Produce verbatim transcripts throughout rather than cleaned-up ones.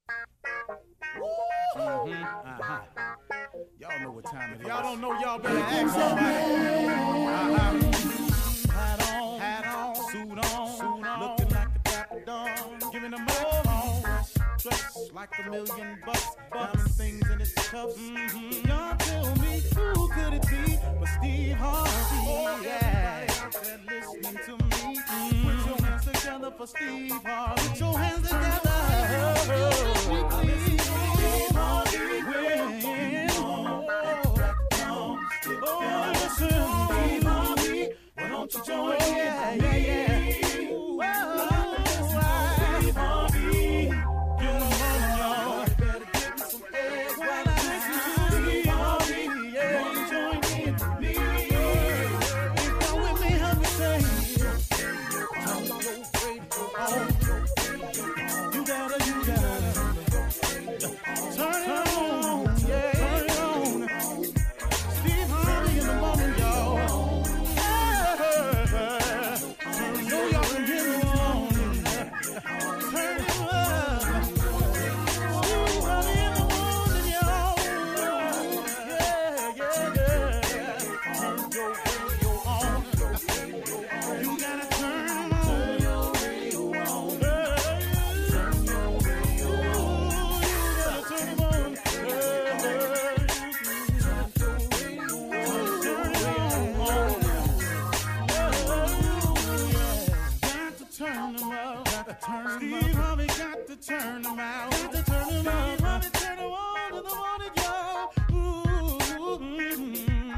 Mm-hmm. Uh-huh. Y'all know what time it is. Y'all don't know, y'all better ask somebody. Uh-huh. Hat on, hat on, suit on, suit on, looking like a dapper dawn, giving them all dressed like a million bucks, diamond things in its cuffs. Mm-hmm. Y'all tell me who could it be but Steve Harvey? Oh yeah, everybody listening to me. Mm-hmm. Put your hands together for Steve Harvey. Put your hands together. Oh, please. Steve Harvey, when oh, oh, listen, Steve Harvey, why don't you join oh, yeah, yeah, yeah. Ooh, oh, Steve Harvey. Steve Harvey got to turn them out. Got to turn them out. Harvey turn them on to the morning, y'all. Ooh, mm-hmm,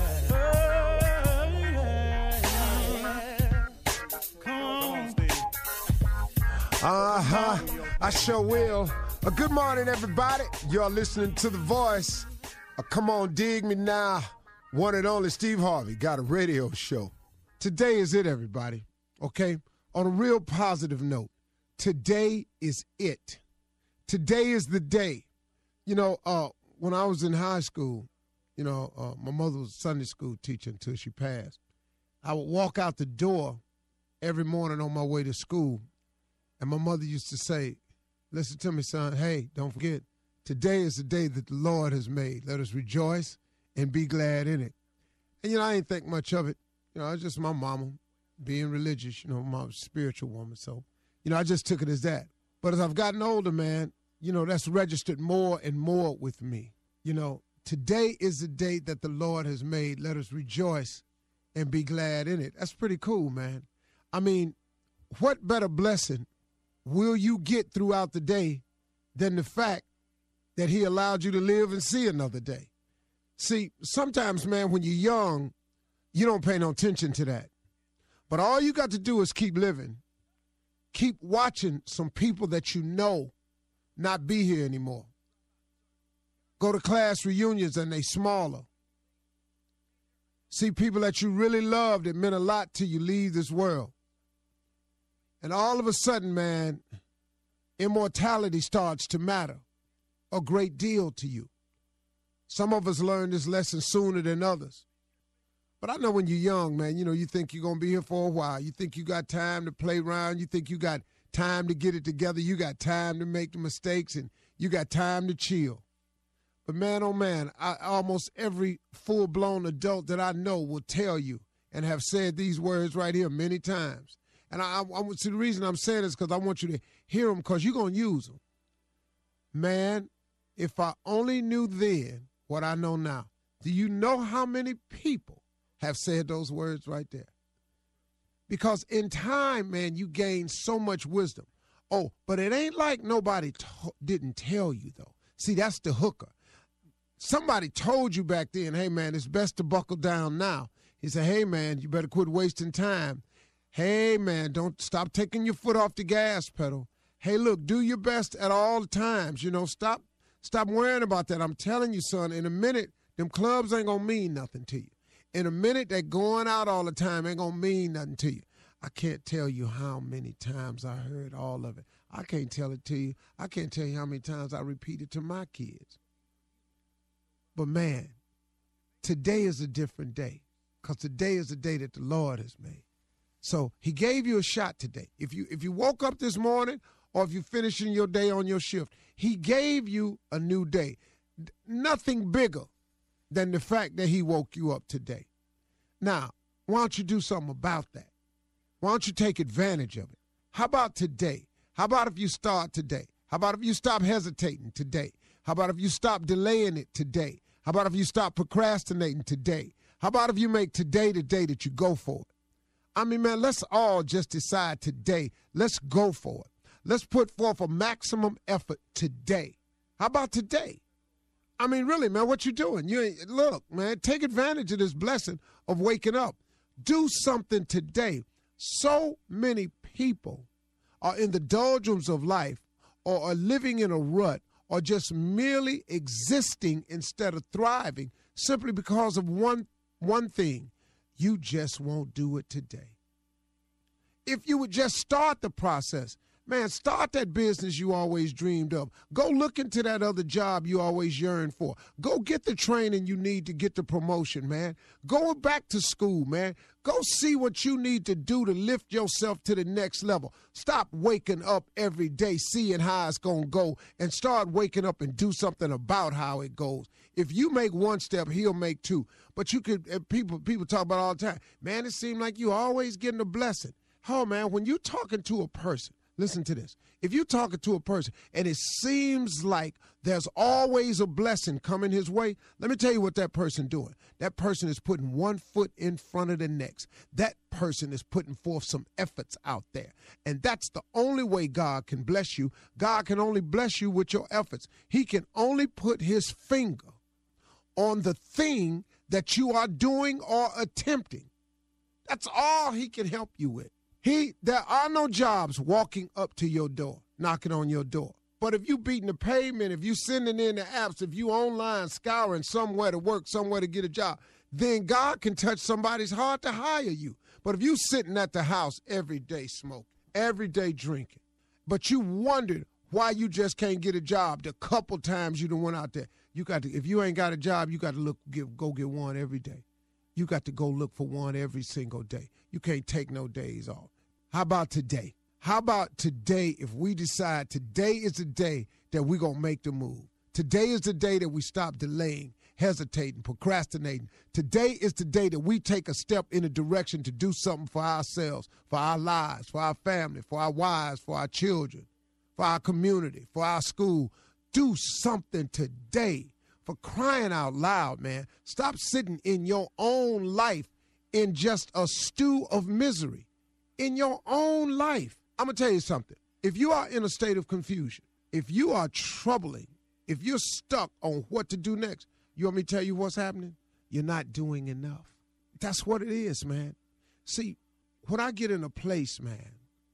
yeah. Oh, yeah. Come on, Steve. Uh-huh. I sure will. Uh, good morning, everybody. Y'all listening to The Voice. Uh, come on, dig me now. One and only Steve Harvey got a radio show. Today is it, everybody. Okay? On a real positive note, today is it. Today is the day. You know, uh, when I was in high school, you know, uh, my mother was a Sunday school teacher until she passed. I would walk out the door every morning on my way to school, and my mother used to say, listen to me, son, hey, don't forget, today is the day that the Lord has made. Let us rejoice and be glad in it. And, you know, I ain't think much of it. You know, I was just my mama. Being religious, you know, my spiritual woman. So, you know, I just took it as that. But as I've gotten older, man, you know, that's registered more and more with me. You know, today is the day that the Lord has made. Let us rejoice and be glad in it. That's pretty cool, man. I mean, what better blessing will you get throughout the day than the fact that he allowed you to live and see another day? See, sometimes, man, when you're young, you don't pay no attention to that. But all you got to do is keep living. Keep watching some people that you know not be here anymore. Go to class reunions and they smaller. See people that you really loved that meant a lot to you leave this world. And all of a sudden, man, immortality starts to matter a great deal to you. Some of us learn this lesson sooner than others. But I know when you're young, man, you know, you think you're going to be here for a while. You think you got time to play around. You think you got time to get it together. You got time to make the mistakes, and you got time to chill. But, man, oh, man, I, almost every full-blown adult that I know will tell you and have said these words right here many times. And I, I, I see the reason I'm saying this because I want you to hear them because you're going to use them. Man, if I only knew then what I know now. Do you know how many people have said those words right there? Because in time, man, you gain so much wisdom. Oh, but it ain't like nobody t- didn't tell you, though. See, that's the hooker. Somebody told you back then, hey, man, it's best to buckle down now. He said, hey, man, you better quit wasting time. Hey, man, don't stop taking your foot off the gas pedal. Hey, look, do your best at all times. You know, stop, stop worrying about that. I'm telling you, son, in a minute, them clubs ain't going to mean nothing to you. In a minute, that going out all the time ain't going to mean nothing to you. I can't tell you how many times I heard all of it. I can't tell it to you. I can't tell you how many times I repeat it to my kids. But, man, today is a different day because today is the day that the Lord has made. So he gave you a shot today. If you if you woke up this morning or if you're finishing your day on your shift. He gave you a new day. Nothing bigger than the fact that he woke you up today. Now, why don't you do something about that? Why don't you take advantage of it? How about today? How about if you start today? How about if you stop hesitating today? How about if you stop delaying it today? How about if you stop procrastinating today? How about if you make today the day that you go for it? I mean, man, let's all just decide today. Let's go for it. Let's put forth a maximum effort today. How about today? I mean, really, man, what you doing? You ain't, look, man, take advantage of this blessing of waking up. Do something today. So many people are in the doldrums of life or are living in a rut or just merely existing instead of thriving simply because of one, one thing. You just won't do it today. If you would just start the process, man, start that business you always dreamed of. Go look into that other job you always yearned for. Go get the training you need to get the promotion, man. Go back to school, man. Go see what you need to do to lift yourself to the next level. Stop waking up every day seeing how it's going to go and start waking up and do something about how it goes. If you make one step, he'll make two. But you could, people, people talk about it all the time. Man, it seems like you always getting a blessing. Oh, man, when you're talking to a person, listen to this. If you're talking to a person and it seems like there's always a blessing coming his way, let me tell you what that person doing. That person is putting one foot in front of the next. That person is putting forth some efforts out there. And that's the only way God can bless you. God can only bless you with your efforts. He can only put his finger on the thing that you are doing or attempting. That's all he can help you with. He, there are no jobs walking up to your door, knocking on your door. But if you beating the pavement, if you sending in the apps, if you online scouring somewhere to work, somewhere to get a job, then God can touch somebody's heart to hire you. But if you sitting at the house every day smoking, every day drinking, but you wondered why you just can't get a job the couple times you done went out there, you got to, if you ain't got a job, you got to look, give, go get one every day. You got to go look for one every single day. You can't take no days off. How about today? How about today if we decide today is the day that we're going to make the move? Today is the day that we stop delaying, hesitating, procrastinating. Today is the day that we take a step in a direction to do something for ourselves, for our lives, for our family, for our wives, for our children, for our community, for our school. Do something today. For crying out loud, man. Stop sitting in your own life in just a stew of misery. In your own life. I'm going to tell you something. If you are in a state of confusion, if you are troubling, if you're stuck on what to do next, you want me to tell you what's happening? You're not doing enough. That's what it is, man. See, when I get in a place, man,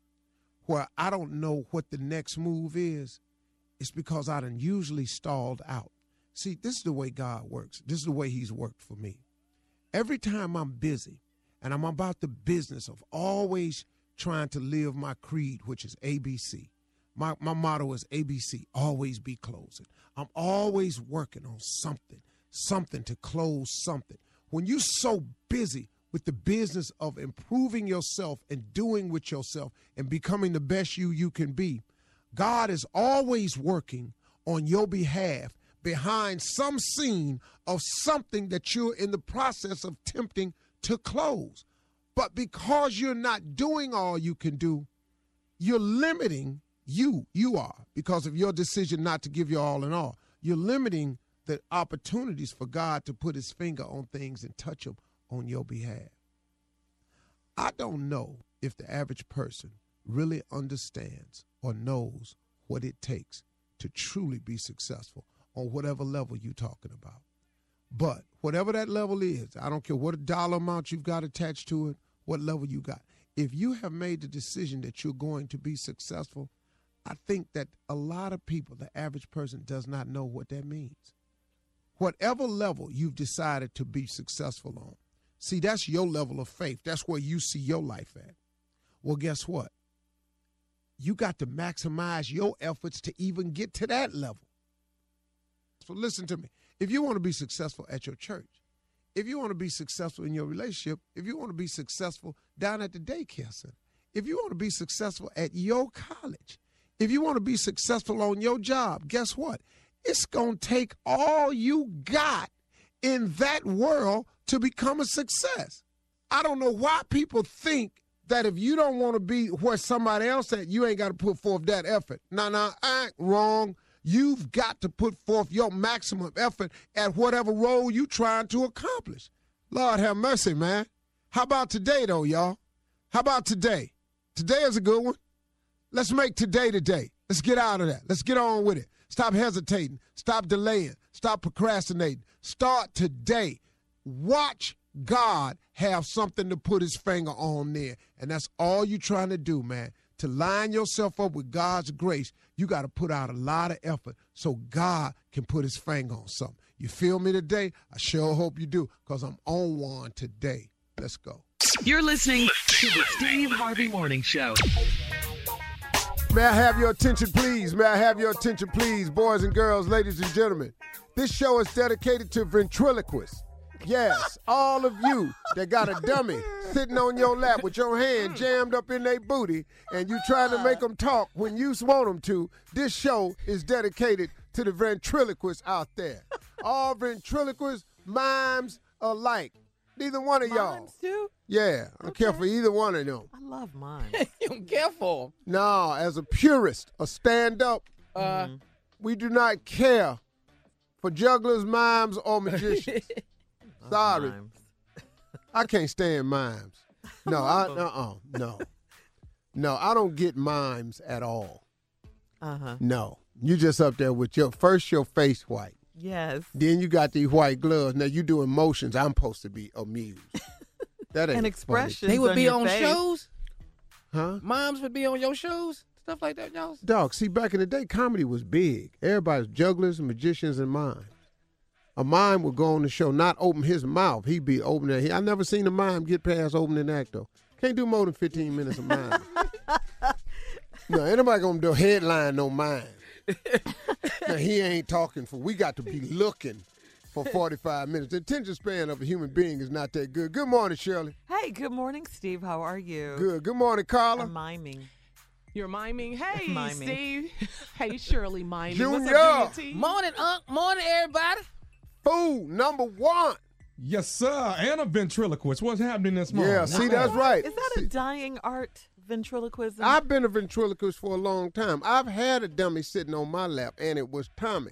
where I don't know what the next move is, it's because I done usually stalled out. See, this is the way God works. This is the way he's worked for me. Every time I'm busy and I'm about the business of always trying to live my creed, which is A B C. My, my motto is A B C, always be closing. I'm always working on something, something to close something. When you're so busy with the business of improving yourself and doing with yourself and becoming the best you you can be, God is always working on your behalf behind some scene of something that you're in the process of attempting to close. But because you're not doing all you can do, you're limiting you, you are, because of your decision not to give your all in all. You're limiting the opportunities for God to put his finger on things and touch them on your behalf. I don't know if the average person really understands or knows what it takes to truly be successful on whatever level you're talking about. But whatever that level is, I don't care what dollar amount you've got attached to it, what level you got. If you have made the decision that you're going to be successful, I think that a lot of people, the average person, does not know what that means. Whatever level you've decided to be successful on, see, that's your level of faith. That's where you see your life at. Well, guess what? You got to maximize your efforts to even get to that level. So listen to me. If you want to be successful at your church, if you want to be successful in your relationship, if you want to be successful down at the daycare center, if you want to be successful at your college, If you want to be successful on your job, guess what? It's going to take all you got in that world to become a success. I don't know why people think that if you don't want to be where somebody else at, you ain't got to put forth that effort. No, no, I ain't wrong. You've got to put forth your maximum effort at whatever role you're trying to accomplish. Lord have mercy, man. How about today, though, y'all? How about today? Today is a good one. Let's make today today. Let's get out of that. Let's get on with it. Stop hesitating. Stop delaying. Stop procrastinating. Start today. Watch God have something to put his finger on there. And that's all you're trying to do, man. To line yourself up with God's grace, you got to put out a lot of effort so God can put his finger on something. You feel me today? I sure hope you do, because I'm on one today. Let's go. You're listening to the Steve Harvey Morning Show. May I have your attention, please? May I have your attention, please, boys and girls, ladies and gentlemen? This show is dedicated to ventriloquists. Yes, all of you that got a dummy sitting on your lap with your hand jammed up in their booty and you trying to make them talk when you want them to, this show is dedicated to the ventriloquists out there. All ventriloquists, mimes alike. Neither one of y'all. Mimes too? Yeah, I don't Okay. care for either one of them. I love mine. You don't care for 'em. No, as a purist, a stand-up, Uh, we do not care for jugglers, mimes, or magicians. Sorry. Mimes. I can't stand mimes. No, I uh-uh, no. No, I don't get mimes at all. Uh-huh. No. You just up there with your, first your face white. Yes. Then you got these white gloves. Now you doing motions. I'm supposed to be amused. That ain't And funny. expressions they would be your on face. shows. Huh? Moms would be on your shows. Stuff like that, y'all. Dog, see, back in the day, comedy was big. Everybody's jugglers, magicians, and mimes. A mime would go on the show, not open his mouth. He'd be opening. I never seen a mime get past opening act, though. Can't do more than fifteen minutes of mime. No, ain't nobody gonna do a headline no mime. Now, he ain't talking for, we got to be looking for forty-five minutes. The attention span of a human being is not that good. Good morning, Shirley. Hey, good morning, Steve. How are you? Good. Good morning, Carla. I'm miming. You're miming. Hey, Miming. Steve. Hey, Shirley miming. Junior. What's up, D T? Morning, Unc. Morning, everybody. Food number one. Yes, sir. And a ventriloquist. What's happening this morning? Yeah, see, that's right. Is that a dying art, ventriloquism? I've been a ventriloquist for a long time. I've had a dummy sitting on my lap, and it was Tommy.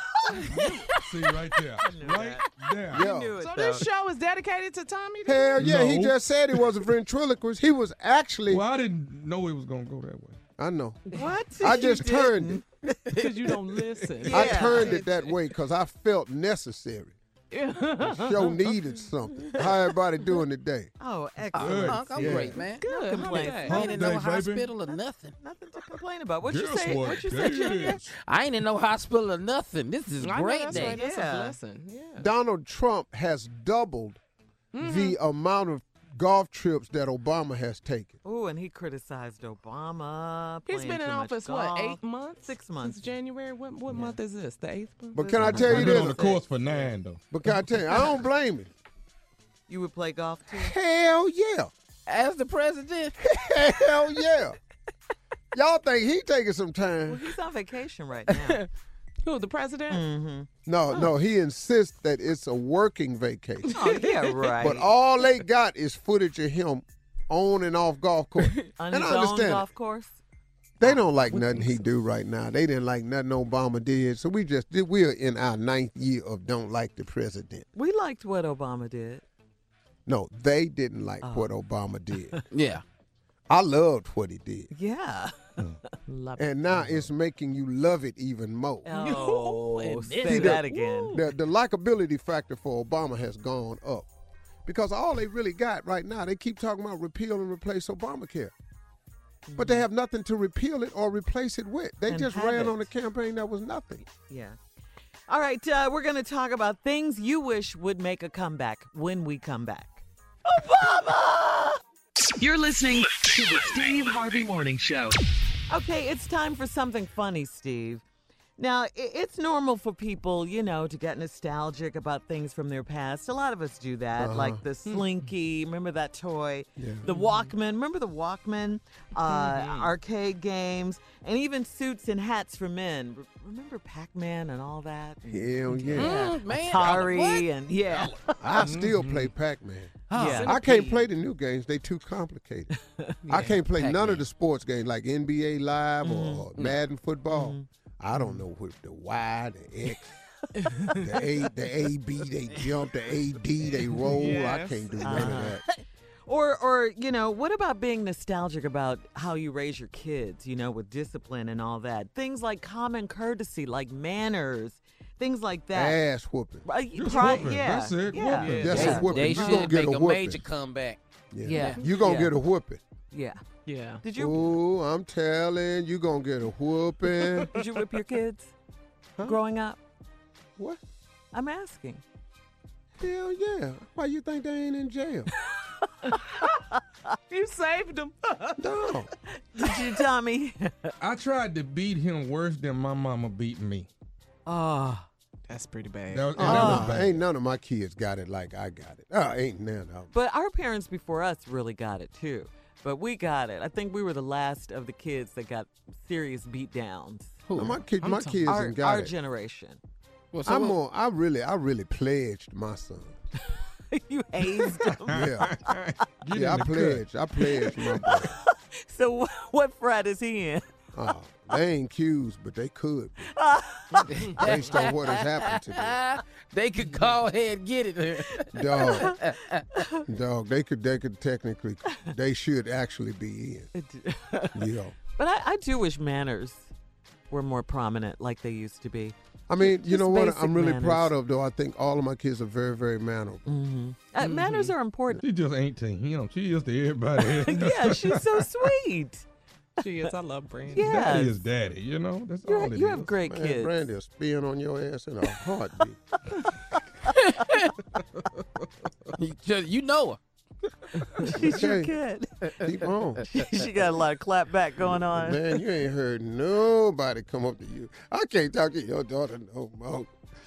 See right there. Right there. Yeah. knew it, So though. this show is dedicated to Tommy? then? Hell yeah, he No. just said he was a ventriloquist. He was actually, Well, I didn't know it was going to go that way. I know. What? I You just turned didn't. it. Because you don't listen. I Yeah. turned it that way because I felt necessary. The show needed something. How everybody doing today? Oh, Good. excellent. Unc, I'm Yeah. great, man. Good. How complaints. about I that? ain't in no Hump day, baby. hospital or nothing. Nothing to complain about. What you Guess say? what What you day say, it Junior? is? I ain't in no hospital or nothing. This is a I know great that's day. right. That's Yeah. a blessing. Yeah. Donald Trump has doubled the amount of golf trips that Obama has taken. Oh, and he criticized Obama. He's playing been in too much office, what, golf. eight months? Six months. Since January? What, what month is this? The eighth month? But can I tell you I've been this? on the course for nine, though. But can I tell you, I don't blame him. You would play golf too? Hell yeah. As the president, Hell yeah. Y'all think he taking some Well, time? he's on vacation right now. Who, the president? Mm-hmm. No, no, he insists that it's a working vacation. Oh, yeah, right. But all they got is footage of him on and off golf course. on and his I own understand golf course? They don't like nothing he do right now. They didn't like nothing Obama did. So we just we're in our ninth year of don't like the president. We liked what Obama did. No, they didn't like Oh. what Obama did. yeah. I loved what he did. Yeah. Love it. And now it's making you love it even more. Oh, and say this- that again. The, the likability factor for Obama has gone up. Because all they really got right now, they keep talking about repeal and replace Obamacare. But they have nothing to repeal it or replace it with. They And just have ran it. on a campaign that was nothing. Yeah. All right, uh, we're going to talk about things you wish would make a comeback when we come back. Obama! You're listening to the Steve Harvey Morning Show. Okay, it's time for something funny, Steve. Now, i- it's normal for people, you know, to get nostalgic about things from their past. A lot of us do that, Uh-huh. like the Slinky. Remember that toy? Yeah. The Walkman. Remember the Walkman? Uh, Arcade games, and even suits and hats for men. Re- Remember Pac-Man and all that? Hell yeah. Mm, man, Atari what? and yeah. I still play Pac-Man. Yeah. I can't play the new games. They too complicated. I can't play none of the sports games like N B A Live or Madden football. I don't know what the Y, the X, the A, the A B, they jump, the A D, they roll. I Yes. can't do none of that. Or, or you know, what about being nostalgic about how you raise your kids, you know, with discipline and all that? Things like common courtesy, like manners, things like that. Ass whooping. Uh, Just pri- whooping. yeah, That's it, Yeah. whooping. That's They, a whooping. they You should gonna get make a a, whooping. major comeback. Yeah. You gonna Yeah. get a whooping. Yeah. Yeah. Did you Ooh, I'm telling you, gonna get a whooping. did you whip your kids growing up? What? I'm asking. Hell yeah. Why you think they ain't in jail? You saved them. No. Did you, Tommy? I tried to beat him worse than my mama beat me. Oh, that's pretty bad. That was, and Uh, that was bad. ain't none of my kids got it like I got it. Uh, ain't none of them. But our parents before us really got it too. But we got it. I think we were the last of the kids that got serious beat downs. No, my kid, I'm my talking- kids Our, ain't got our it. generation. Well, so I'm what- more. I really, I really pledged my son. You hazed them. Yeah, Get yeah. I in the cut. pledged. I pledged my boy. So wh- what frat is he in? Uh, they ain't accused, but they could. Be. Based on what has happened to them, they could call ahead and get it. dog. Dog. They could. They could technically. They should actually be in. You know. But I, I do wish manners were more prominent like they used to be. I mean, you Just know what? basic I'm really manners. proud of though. I think all of my kids are very, very mannerable. Uh, Manners are important. She just eighteen. You know, she is to everybody. Yeah, she's so sweet. She is. I love Brandy. Yeah. Daddy Yes. is daddy. You know, that's You, all it you is. have great Man, kids. Brandy will spin on your ass in a heartbeat. you, just- you know her. She's your Okay. kid. Keep on. She got a lot of clap back going on. Man, you ain't heard nobody come up to you. I can't talk to your daughter no more.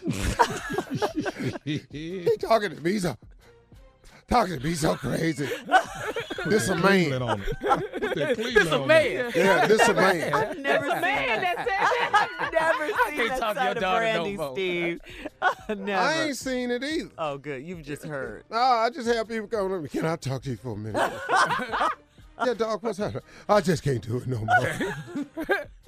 He talking to me so talking to me so crazy. This a Cleveland man. on it. Put that Cleveland a on man. Yeah, this a man. I've never seen that. I've never seen can't that talk to side your of daughter no Brandy, more. Steve. Never. I ain't seen it either. Oh, good. You've just heard. No, I just have people come to me. Can I talk to you for a minute? Yeah, dog, what's happening? I just can't do it no more.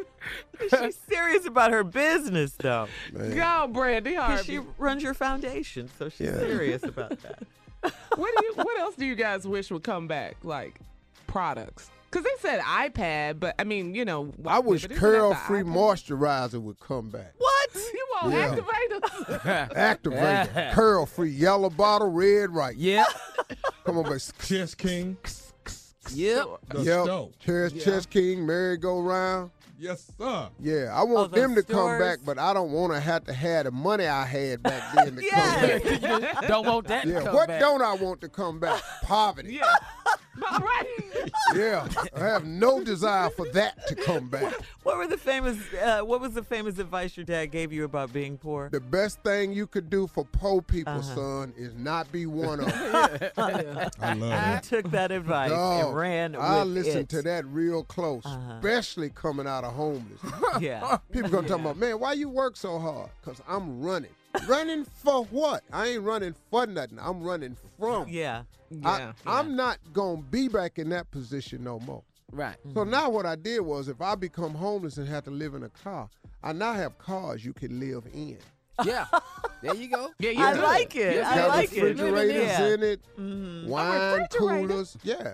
She's serious about her business, though. Man. Go, Brandy 'Cause Harvey. she runs your foundation, so she's Yeah. serious about that. what do you? What else do you guys wish would come back? Like products? Because they said iPad, but I mean, you know. I wish but isn't that the curl-free iPad? moisturizer would come back. What? You want Yeah. activators? Activate curl-free, yellow bottle, red right. Yep. Come on, baby. Chess King. Yep. The Yep. stove. Chess, Chess King, merry-go-round. Yes, sir. Yeah, I want those them to come stores. back, but I don't want to have to have the money I had back then to Yes. come back. Don't want that to Yeah, come what back. don't I want to come back? Poverty. Yeah. All right. Yeah, I have no desire for that to come back. What were the famous? Uh, what was the famous advice your dad gave you about being poor? The best thing you could do for poor people, Uh-huh. son, is not be one of them. I love You it. took that advice Dog, and ran I with listen it. to that real close, Uh-huh. especially coming out of homeless. Yeah. People gonna talk about, man, why you work so hard? Because I'm running. Running for what? I ain't running for nothing. I'm running from. Yeah. Yeah. I, I'm not gonna be back in that position no more. Right. So now what I did was, if I become homeless and have to live in a car, I now have cars you can live in. Yeah. There you go. Yeah, you I do. like it. Yeah, I got like it. refrigerators Yeah. in it, Mhm. wine refrigerator? coolers, yeah,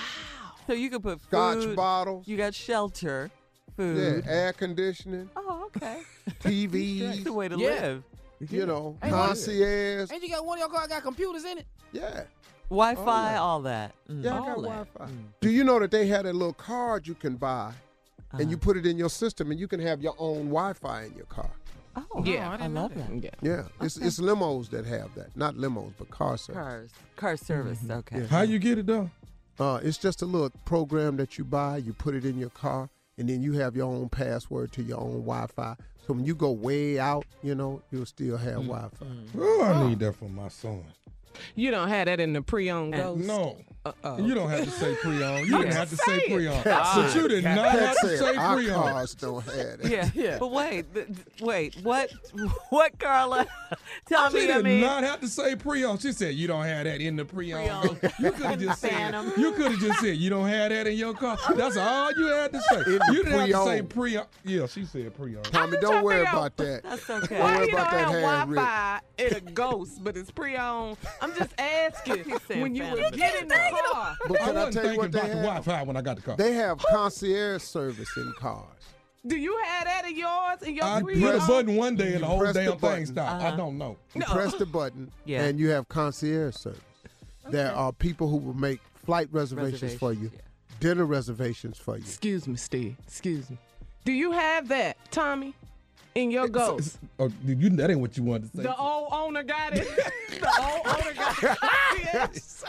So you could put scotch food. bottles, You got shelter, yeah, food. air conditioning, Oh, okay. T That's Vs, the way to Yeah. live. you know, Hey, what- concierge, Ain't you got one of your cars got computers in it? yeah. Wi-Fi, Oh, yeah. all that. Mm. Yeah, I All got that. Wi-Fi. Do you know that they had a little card you can buy, and you put it in your system, and you can have your own Wi-Fi in your car? Oh, Yeah. I, I didn't love that. Yeah. Yeah, it's it's limos that have that, not limos, but car service. Cars, car service. Okay. Yeah. How you get it though? Uh, it's just a little program that you buy. You put it in your car, and then you have your own password to your own Wi-Fi. So when you go way out, you know, you'll still have Mm. Wi-Fi. Oh, I need that for my son. You don't have that in the pre-owned And- Ghost? No. Uh-oh. You don't have to say pre-owned. You didn't have to say saying. pre-owned. Ah, But you did not Pat have to said say our pre-owned. cars don't have that. Yeah. Yeah. But wait, th- th- wait, what? What, Carla? Tell She me, I did mean. not have to say pre-owned. She said you don't have that in the pre-owned. Pre-owned. You could have just said Phantom. you could have just said you don't have that in your car. That's all you had to say. In the You didn't have to say pre-owned. pre-owned. Yeah, she said pre-owned. Tommy, just don't trying to worry figure out- about that. That's okay. Don't Why worry he about don't that have handwritten. Wi-Fi in a Ghost, but it's pre-owned? I'm just asking. He's saying When you Phantom. would get in the car. But I can I wasn't tell you thinking what they about the have? Wi-Fi when I got the car. They have concierge service in cars. Do you have that in yours? In your I pre-owned? hit a button one day and the whole press the damn thing button. stopped. I don't know. You No. press the button, Yeah. and you have concierge service. There are people who will make flight reservations, for you, Reservations, dinner reservations for you. Excuse me, Steve. Excuse me. Do you have that, Tommy, in your Ghost? Oh, you, that ain't what you wanted to say. The old owner got it. The old owner got it. Yes.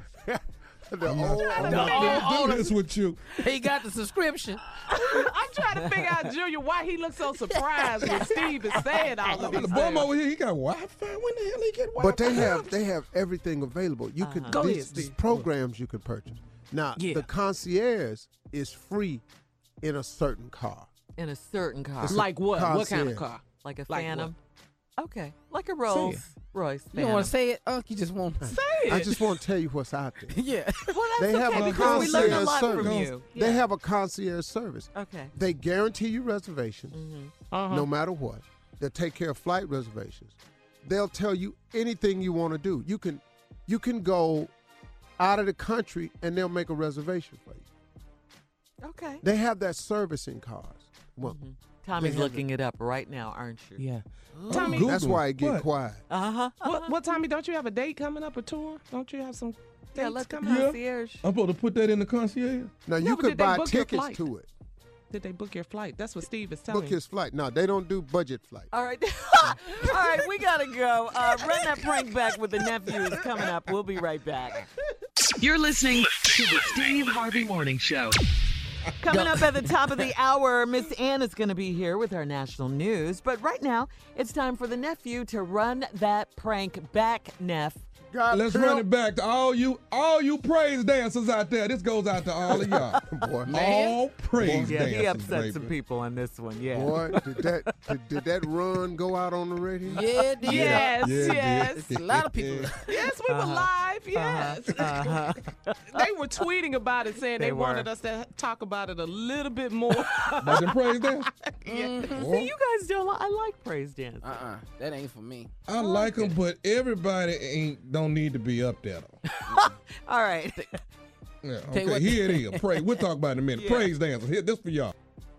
The I'm old- not, I'm the not old gonna do owner. this with you. He got the subscription. I'm trying to figure out, Junior, why he looks so surprised when Steve is saying all of The these bum things. over here, he got Wi-Fi. When the hell he get Wi-Fi? But they have they have everything available. You can Go these, ahead, these Steve. programs you can purchase. Now Yeah. the concierge is free in a certain car. In a certain car. It's a Like what? What kind of concierge. car? Like a Like Phantom? Okay. Like a Rolls Royce You don't want Phantom. to say it? Oh, you just want to. Say it. I just want to tell you what's out there. Yeah. Well, that's They have okay a because we learned a concierge lot from service. you. They Yeah. have a concierge service. Okay. They guarantee you reservations, Uh-huh. no matter what. They'll take care of flight reservations. They'll tell you anything you want to do. You can, you can go out of the country and they'll make a reservation for you. Okay. They have that service in cars. Well, Tommy's They have looking it up right now, aren't you? Yeah. I'm Tommy, Googling. that's why it get What? quiet. Uh huh. what, what, Tommy, don't you have a date coming up, a tour? Don't you have some Yeah, dates let the coming up? concierge. I'm supposed to put that in the concierge? Now Yeah, you but could did they buy book your tickets flight? to it. Did they book your flight? That's what Steve is telling Book me. his flight. No, they don't do budget flight. All right. All right, we got to go. Uh, run that prank back with the nephew is coming up. We'll be right back. You're listening to the Steve Harvey Morning Show. Coming up at the top of the hour, Miss Ann is going to be here with our national news. But right now, it's time for the nephew to run that prank back, Neff. God, Let's Phil. run it back to all you all you praise dancers out there. This goes out to all of y'all. Boy, all praise Yeah, dancers, he upset baby. some people on this one. Yeah. boy, did that did, did that run go out on the radio? Yeah, it did. Yes, Yeah, it yes. did. A lot of people. Yes, we were live. Yes. Uh-huh. They were tweeting about it, saying they, They were. wanted us to talk about it a little bit more. But them praise dancers, See, you guys don't. li- I like praise dance. Uh-uh. That ain't for me. I like them, but everybody ain't don't need to be up there though. All right. Yeah, Tell you okay, what- here it is. Praise. We'll talk about it in a minute. Yeah. Praise dancers. Here, this for y'all.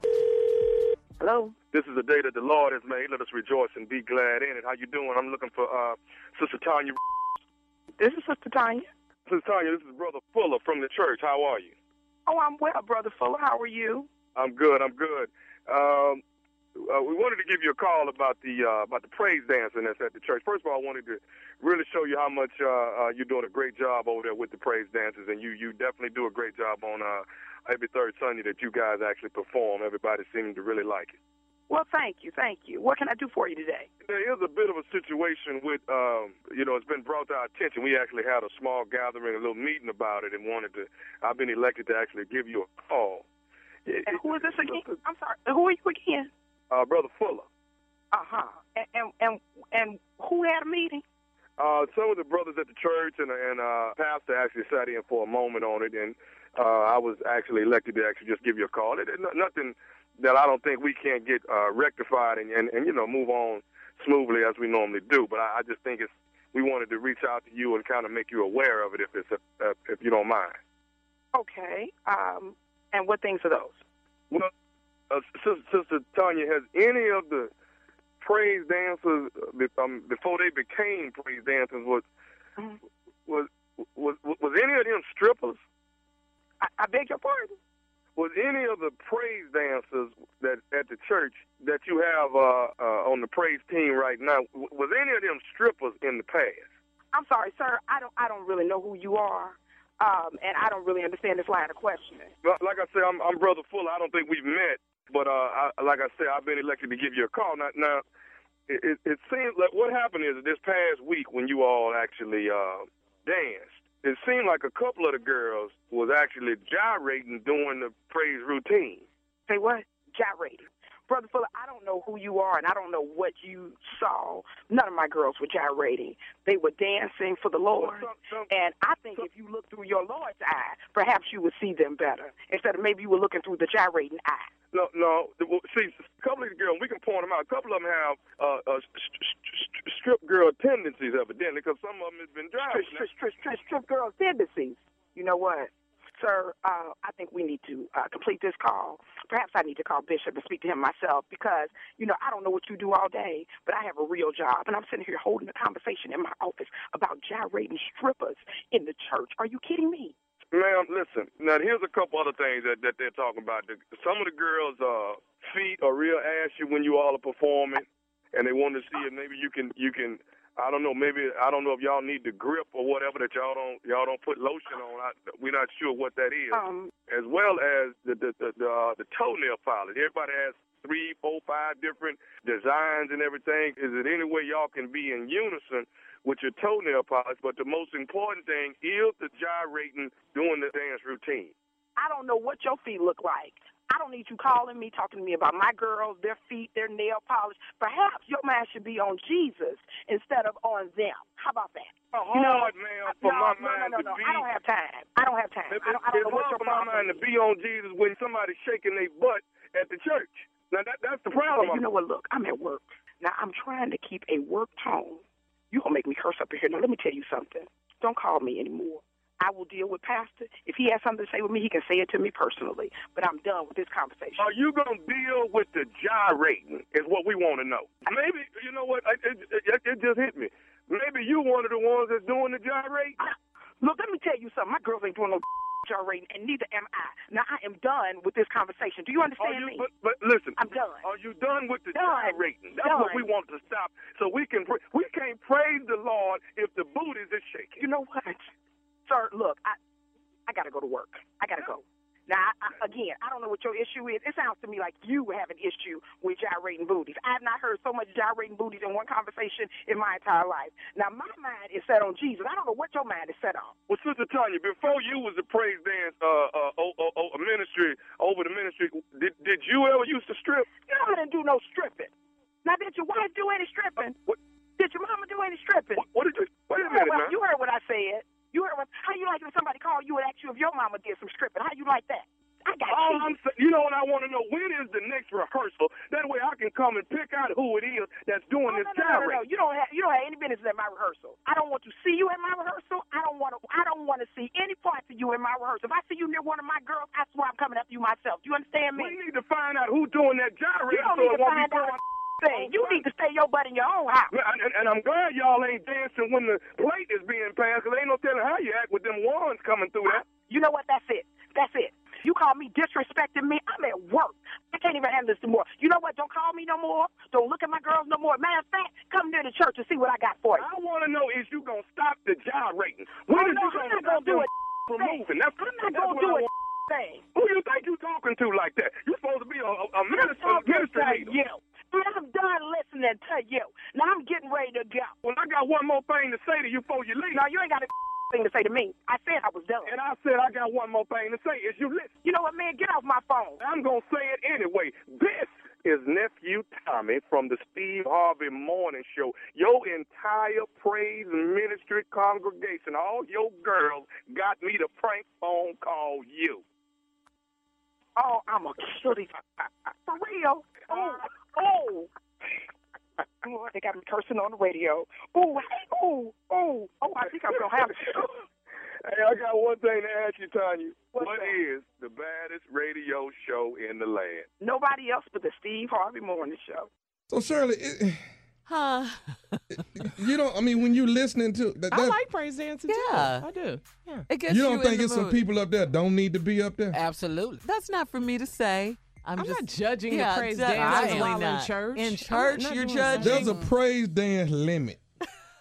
Hello. This is the day that the Lord has made. Let us rejoice and be glad in it. How you doing? I'm looking for uh, Sister Tanya. This is Sister Tanya. Sister Tanya, this is Brother Fuller from the church. How are you? Oh, I'm well, Brother Fuller. How are you? I'm good. I'm good. Um, uh, we wanted to give you a call about the uh, about the praise dancing that's at the church. First of all, I wanted to really show you how much uh, uh, you're doing a great job over there with the praise dancers, and you you definitely do a great job on uh, every third Sunday that you guys actually perform. Everybody seems to really like it. Well, thank you, thank you. What can I do for you today? There is a bit of a situation with, um, you know, it's been brought to our attention. We actually had a small gathering, a little meeting about it, and wanted to. I've been elected to actually give you a call. It- And who is this it- again? I'm sorry. Who are you again? Uh, Brother Fuller. Uh huh. And and and, and who had a meeting? Uh, some of the brothers at the church and and uh, pastor actually sat in for a moment on it, and uh, I was actually elected to actually just give you a call. It, it, nothing that I don't think we can't get uh, rectified and, and and you know move on smoothly as we normally do. But I, I just think it's we wanted to reach out to you and kind of make you aware of it if it's uh, if you don't mind. Okay. Um. And what things are those? Well, uh, Sister, Sister Tanya, has any of the praise dancers uh, be- um, before they became praise dancers was Mhm. was was was any of them strippers? I, I beg your pardon. Was any of the praise dancers that at the church that you have uh, uh, on the praise team right now? w- Was any of them strippers in the past? I'm sorry, sir. I don't. I don't really know who you are. um, and I don't really understand this line of questioning. Well, like I said, I'm, I'm Brother Fuller. I don't think we've met, but uh, I, like I said, I've been elected to give you a call. Now, now it, it, it seems like what happened is this past week when you all actually uh, danced, it seemed like a couple of the girls was actually gyrating during the praise routine. Say what? Gyrating. Brother Fuller, I don't know who you are, and I don't know what you saw. None of my girls were gyrating. They were dancing for the Lord. Well, some, some, and I think some, if you look through your Lord's eye, perhaps you would see them better, instead of maybe you were looking through the gyrating eye. No, no. See, a couple of the girls, we can point them out. A couple of them have uh, uh, st- st- strip girl tendencies, evidently, because some of them has been driving. Strip, strip, strip, strip, strip girl tendencies. You know what? Sir, uh, I think we need to uh, complete this call. Perhaps I need to call Bishop and speak to him myself because, you know, I don't know what you do all day, but I have a real job. And I'm sitting here holding a conversation in my office about gyrating strippers in the church. Are you kidding me? Ma'am, listen. Now, here's a couple other things that, that they're talking about. The, some of the girls' uh, feet are real ashy when you all are performing, and they want to see if maybe you can you can. I don't know. Maybe I don't know if y'all need the grip or whatever that y'all don't y'all don't put lotion on. I, we're not sure what that is. Um, as well as the the the, the, uh, the toenail polish. Everybody has three, four, five different designs and everything. Is it any way y'all can be in unison with your toenail polish? But the most important thing is the gyrating during the dance routine. I don't know what your feet look like. I don't need you calling me, talking to me about my girls, their feet, their nail polish. Perhaps your mind should be on Jesus instead of on them. How about that? Oh, you know, hard, man, for no, my no, mind no, no, no. to be. I don't have time. I don't have time. It, I don't, I don't it's know what hard your for my problem mind is. to be on Jesus when somebody's shaking their butt at the church. Now, that, that's the problem. You know what? Look, I'm at work. Now, I'm trying to keep a work tone. You're going to make me curse up in here. Now, let me tell you something. Don't call me anymore. I will deal with Pastor. If he has something to say with me, he can say it to me personally. But I'm done with this conversation. Are you going to deal with the gyrating is what we want to know. Maybe, you know what, it, it, it, it just hit me. Maybe you one of the ones that's doing the gyrating. Look, let me tell you something. My girls ain't doing no gyrating, and neither am I. Now, I am done with this conversation. Do you understand you, me? But, but listen. I'm done. Are you done with the done. gyrating? That's done. what we want to stop. So we can we can't praise the Lord if the booties is shaking. You know what? Sir, look, I I got to go to work. I got to go. Now, I, I, again, I don't know what your issue is. It sounds to me like you have an issue with gyrating booties. I have not heard so much gyrating booties in one conversation in my entire life. Now, my mind is set on Jesus. I don't know what your mind is set on. Well, Sister Tanya, before you was the praise dance uh, uh, oh, oh, oh, ministry, over the ministry, did, did you ever used to strip? No, I didn't do no stripping. Now, did your wife do any stripping? Uh, what? Did your mama do any stripping? What, what did you, wait a you minute, heard what, man. You heard what I said. You heard what, how you like if somebody called you and asked you if your mama did some stripping? How you like that? I got All cheated. I'm saying, you know what I want to know? When is the next rehearsal? That way I can come and pick out who it is that's doing oh, this no, no, no, no, no. gyrating. You don't have you don't have any business at my rehearsal. I don't want to see you at my rehearsal. I don't want to I don't want to see any parts of you in my rehearsal. If I see you near one of my girls, I swear I'm coming after you myself. Do you understand me? We need to find out who's doing that gyrating. You don't so need it to won't find be out a thing. You need to stay your butt in your own house. And, and, and I'm glad y'all ain't dancing when the plate is being passed, because ain't no telling how you act with them wands coming through that. You know what? That's it. That's it. You call me disrespecting me, I'm at work. I can't even handle this anymore. You know what? Don't call me no more. Don't look at my girls no more. Matter of fact, come near the church and see what I got for you. I want to know is you going to stop the gyrating. When oh, is no, you going to stop do it? from moving? That's, I'm not that's going to what do I it. want. Thing. Who you think you talking to like that? You supposed to be a, a minister, a minister leader. You. I'm done listening to you. Now I'm getting ready to go. Well, I got one more thing to say to you before you leave. No, you ain't got a thing to say to me. I said I was done. And I said I got one more thing to say. Is you listen? You know what, man? Get off my phone. I'm going to say it anyway. This is Nephew Tommy from the Steve Harvey Morning Show. Your entire praise ministry congregation, all your girls, got me to prank phone call you. Oh, I'm a kill these. For real? Oh, oh. Oh, they got me cursing on the radio. Oh, oh, oh, oh, I think I'm going to have it. Hey, I got one thing to ask you, Tanya. What's what that? is the baddest radio show in the land? Nobody else but the Steve Harvey Morning Show. So, Shirley, it, Huh? you don't, I mean, when you listening to that, I that- like praise dancing Yeah. too. I do. Yeah. It gets you don't in think the it's some mood. people up there don't need to be up there? Absolutely. That's not for me to say. I'm, I'm just not judging yeah, the praise de- dancers definitely while in not. church. In I'm church, not you're doing judging. that. There's a praise dance limit. What do you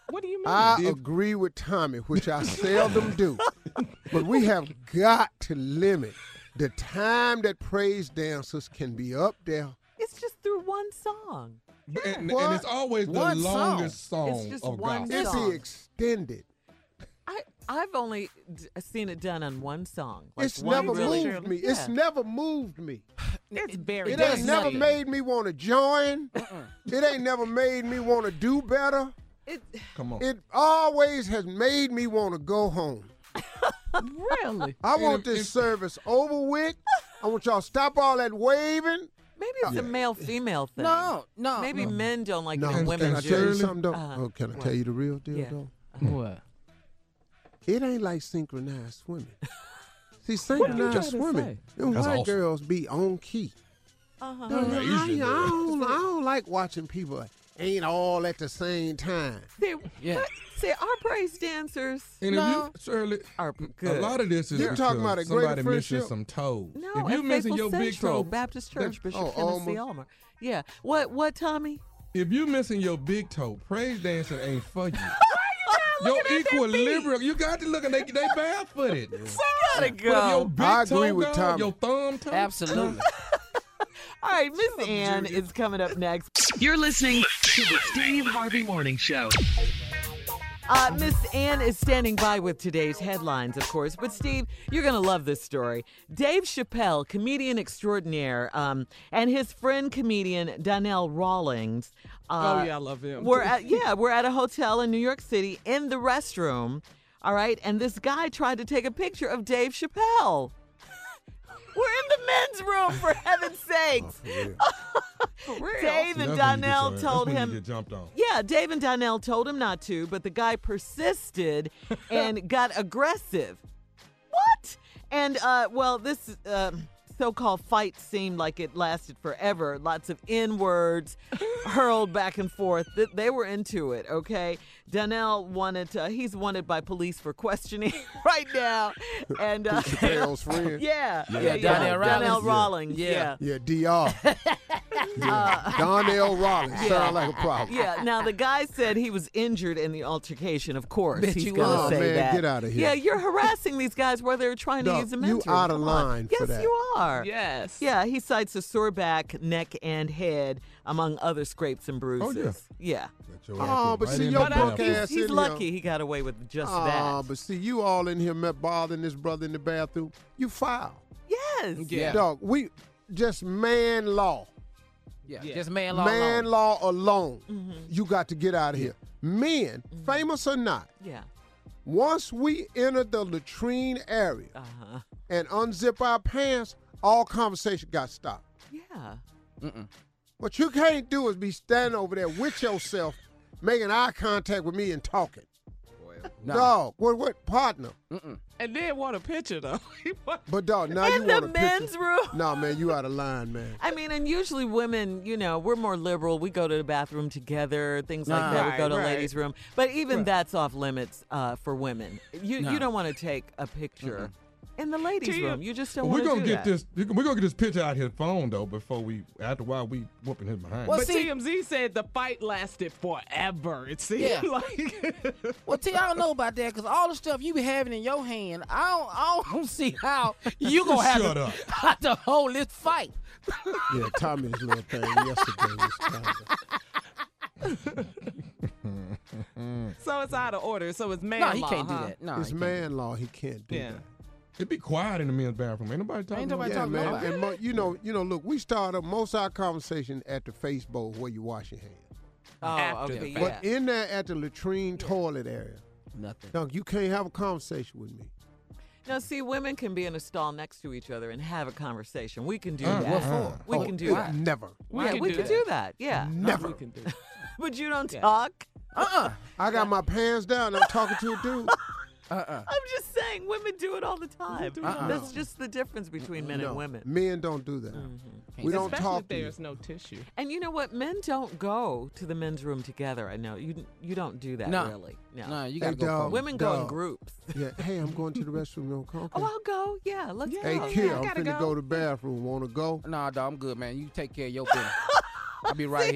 I agree with Tommy, which I seldom do. But we have got to limit the time that praise dancers can be up there. It's just through one song. And, What? and it's always the One longest song, It's just of one gospel. It's song. the extended. I I've only d- seen it done on one song. Like It's one never really- moved me. Yeah. It's never moved me. It's very It does ain't never nothing. made me want to join. It ain't never made me want to do better. It, Come on. It always has made me want to go home. Really? I want if- this if- service over with. I want y'all to stop all that waving. maybe it's a male-female thing. No, no. Maybe men don't like No, it when And- women can I do. tell you Shirley? something, though? Uh-huh. Oh, can I What? tell you the real deal, Yeah. though? What? It ain't like synchronized swimming. See, you synchronized trying to swimming, say? them That's white awesome. girls be on key. Uh-huh. No, no, I, Asian I girls. don't, I don't like watching people ain't all at the same time. See, Yeah. but- see, our praise dancers And No. if you, Shirley, are a good. lot of this is You're talking about a because greater somebody missing friendship? some toes. No, if you at missing Faithful your big Central toe, Baptist Church, that- Bishop oh, Kenneth C. almost. Ulmer. Yeah. What? What, Tommy? if you missing your big toe, praise dancing ain't for you. Your equilibrium, you got to look at they they barefooted. Gotta But if your go. big I toe agree with gone, Tommy. your thumb toe. Absolutely. All right, Miss Ann is coming up next. You're listening to the Steve Harvey Morning Show. Uh, Miss Ann is standing by with today's headlines, of course. But, Steve, you're going to love this story. Dave Chappelle, comedian extraordinaire, um, and his friend comedian Donnell Rawlings. Uh, Oh, yeah, I love him. We're at, yeah, we're at a hotel in New York City in the restroom. All right. And this guy tried to take a picture of Dave Chappelle. We're in the men's room, for heaven's sakes. For real. Dave See, and that's when you Donnell get, told that's when him. you get jumped on. Yeah, Dave and Donnell told him not to, but the guy persisted and got aggressive. What? And, uh, well, this uh, so-called fight seemed like it lasted forever. Lots of N-words hurled back and forth. Th- They were into it, okay? Donnell wanted to, he's wanted by police for questioning right now. And uh, Chappelle's friend. yeah, Yeah, yeah, yeah. Donnell Donnell Rawlings. Rawlings, Yeah. yeah. Yeah, D R. yeah. Donnell Rollins. Sound like a problem. Yeah, now the guy said he was injured in the altercation, of course. Bet He's you going to was. say Oh, man, that. get outta here. Yeah, you're harassing these guys where they're trying to Dog, use a you mentor. outta Come on. line for yes, that. you are. Yes. Yeah, he cites a sore back, neck, and head, among other scrapes and bruises. yeah. Got your Oh, ass but right see, in your the punk bathroom. ass He's, he's in lucky here. he got away with just Oh, that. but see, you all in here met bothering this brother in the bathroom. You foul. Yes. Yeah. Dog, we just man law. Yeah. Yeah. Just man law. man alone. law alone. Mm-hmm. You got to get out of here. Men, famous or not, Yeah. once we enter the latrine area Uh-huh. and unzip our pants, all conversation got stopped. Yeah. What you can't do is be standing over there with yourself, making eye contact with me and talking. Nah. Dog, what what partner? And then want a picture, though. He want- But dog, now you In the want a men's picture. room. Nah, man, you out of line, man. I mean, and usually women, you know, we're more liberal. We go to the bathroom together, things like Nah. that. We Right, go to right. ladies' room. But even that's off limits uh, for women. You No. you don't want to take a picture in the ladies' Do you- room. You just don't Well, want we're to gonna do get that. this. We're gonna get this picture out his phone though before we. After a while, we whooping his behind. Well, But see- T M Z said the fight lasted forever. It seemed Yeah. like. Well, T, I don't know about that because all the stuff you be having in your hand, I don't, I don't see how you gonna have Shut to, up. have to hold this fight. Yeah, Tommy's little thing yesterday was kinda- So it's out of order. So it's man No, he law, can't huh? do that. No, It's he can't. man law. He can't do Yeah. that. It'd be quiet in the men's bathroom. Ain't nobody talking. Ain't about nobody that. Yeah, talking man. about it. And mo- you know, you know. Look, we start up most of our conversation at the face bowl where you wash your hands. oh, after okay, the yeah. But in there at the latrine toilet area, Nothing. dog, you can't have a conversation with me. Now, see, women can be in a stall next to each other and have a conversation. We can do Uh, that. what for? We Oh, can do it- that. Never. We yeah, can we do can that. do that. Yeah. Never. We can do. But you don't Yeah. talk. Uh-uh. I got my pants down. I'm talking to a dude. Uh-uh. I'm just saying, women do it all the time. Uh-uh. That's just the difference between men No, and women. men don't do that. Mm-hmm. We don't Especially talk if to you. there's no tissue. And you know what? Men don't go to the men's room together. I know you. You don't do that No. really. No. No, you Hey, gotta go. dog. first. Women go in Dog. groups. Yeah. Hey, I'm going to the restroom. No, okay. Oh, I'll go. Yeah, let's Yeah. go. Hey, Oh, kid, yeah, I I'm gotta finna go. go to the bathroom. Want to go? Nah, dog, I'm good, man. You take care of your business. I'll be right here.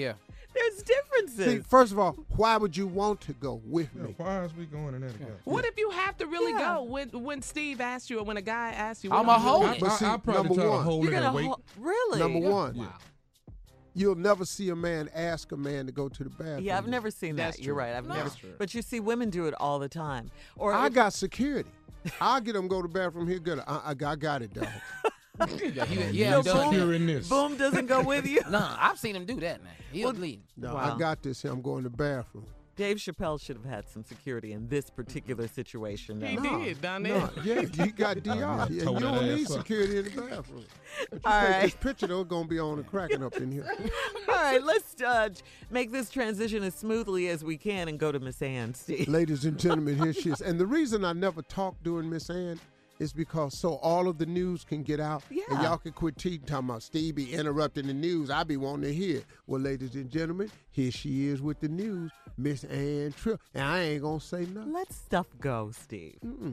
There's differences. See, first of all, why would you want to go with Yeah, me? why is we going in there together? What if you have to really Yeah. go? When when Steve asked you, or when a guy asked you, I'm what a do you hoe. do? I, But I, see, I probably number try to one, hold You're it gonna and wait. ho- really? Number one, Wow. you'll never see a man ask a man to go to the bathroom. Yeah, I've never seen that. That's You're true. right. I've No. never. That's true. But you see women do it all the time. Or I if- got security. I'll get them go to the bathroom here. Good. I, I, I got it, dog. Yeah, he, Oh, yeah, you he done secure that. in this. Boom doesn't go with you. Nah, I've seen him do that now. He'll Well, lead. No, Wow. I got this here. I'm going to the bathroom. Dave Chappelle should have had some security in this particular situation. He though. did, done No, it. yeah, you got D R. Yeah, Yeah, you told don't that need ass up. security in the bathroom. But you All take right. this picture, though, going to be on and cracking up in here. All right, let's uh, make this transition as smoothly as we can and go to Miss Ann, Steve. Ladies and gentlemen, here she is. And the reason I never talk during Miss Ann is because so all of the news can get out. And Yeah. y'all can quit teasing, talking about Steve be interrupting the news. I be wanting to hear. Well, ladies and gentlemen, here she is with the news, Miss Ann Tripp. And I ain't going to say nothing. Let stuff go, Steve. Mm-mm.